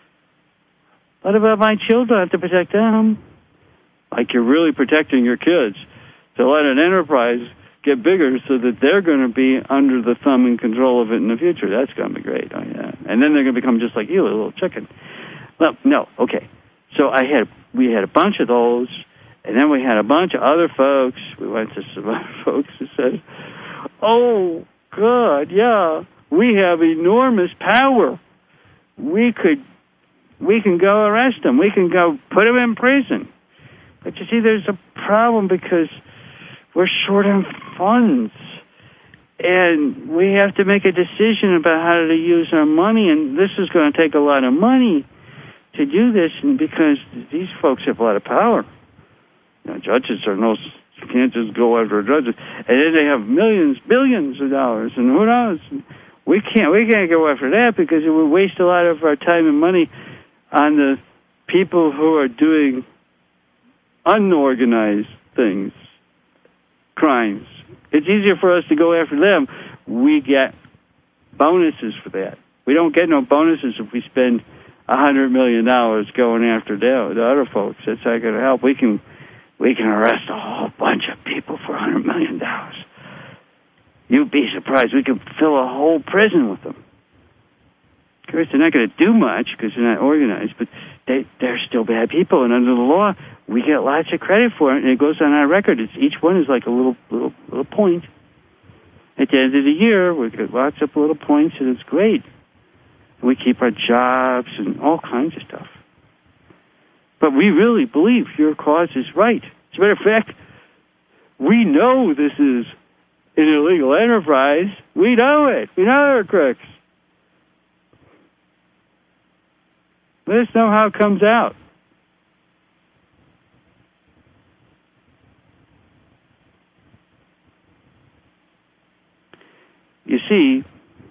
What about my children? I have to protect them. Like you're really protecting your kids to let an enterprise get bigger so that they're going to be under the thumb and control of it in the future. That's going to be great. Oh, yeah. And then they're going to become just like you, a little chicken. Well, no, okay. So I had, we had a bunch of those, and then we had a bunch of other folks. We went to some other folks who said, oh, God, yeah, we have enormous power. We could, we can go arrest them. We can go put them in prison. But you see, there's a problem because we're short on funds. And we have to make a decision about how to use our money. And this is going to take a lot of money to do this, and because these folks have a lot of power. You know, judges are no... You can't just go after judges. And then they have millions, billions of dollars, and who knows? We can't we can't go after that because it would waste a lot of our time and money on the people who are doing unorganized things, crimes. It's easier for us to go after them. We get bonuses for that. We don't get no bonuses if we spend a hundred million dollars going after the, the other folks. That's not going to help. We can we can arrest a whole bunch of people for a hundred million dollars. You'd be surprised. We could fill a whole prison with them. Of course, they're not going to do much because they're not organized, but they, they're still bad people, and under the law, we get lots of credit for it, and it goes on our record. It's, each one is like a little, little, little point. At the end of the year, we get lots of little points, and it's great. And we keep our jobs and all kinds of stuff. But we really believe your cause is right. As a matter of fact, we know this is an illegal enterprise. We know it. We know they're crooks. Let us know how it comes out. You see,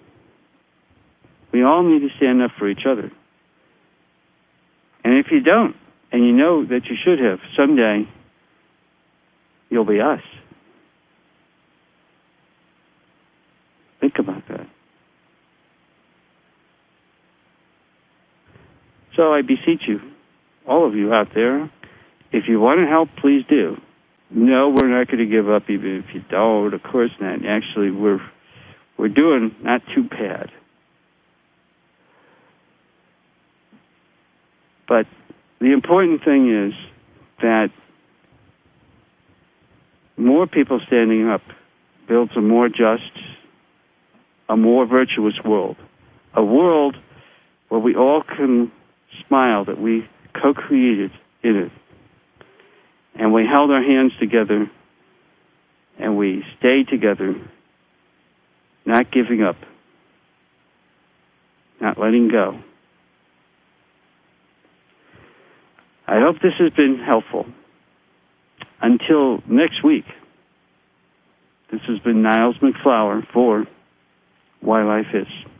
we all need to stand up for each other. And if you don't, and you know that you should have, someday you'll be us. Think about that. So I beseech you, all of you out there, if you want to help, please do. No, we're not going to give up even if you don't. Of course not. Actually, we're we're doing not too bad. But the important thing is that more people standing up builds a more just, a more virtuous world. A world where we all can smile that we co-created in it. And we held our hands together and we stayed together, not giving up, not letting go. I hope this has been helpful. Until next week, this has been Niles McFlower for Why Life Is.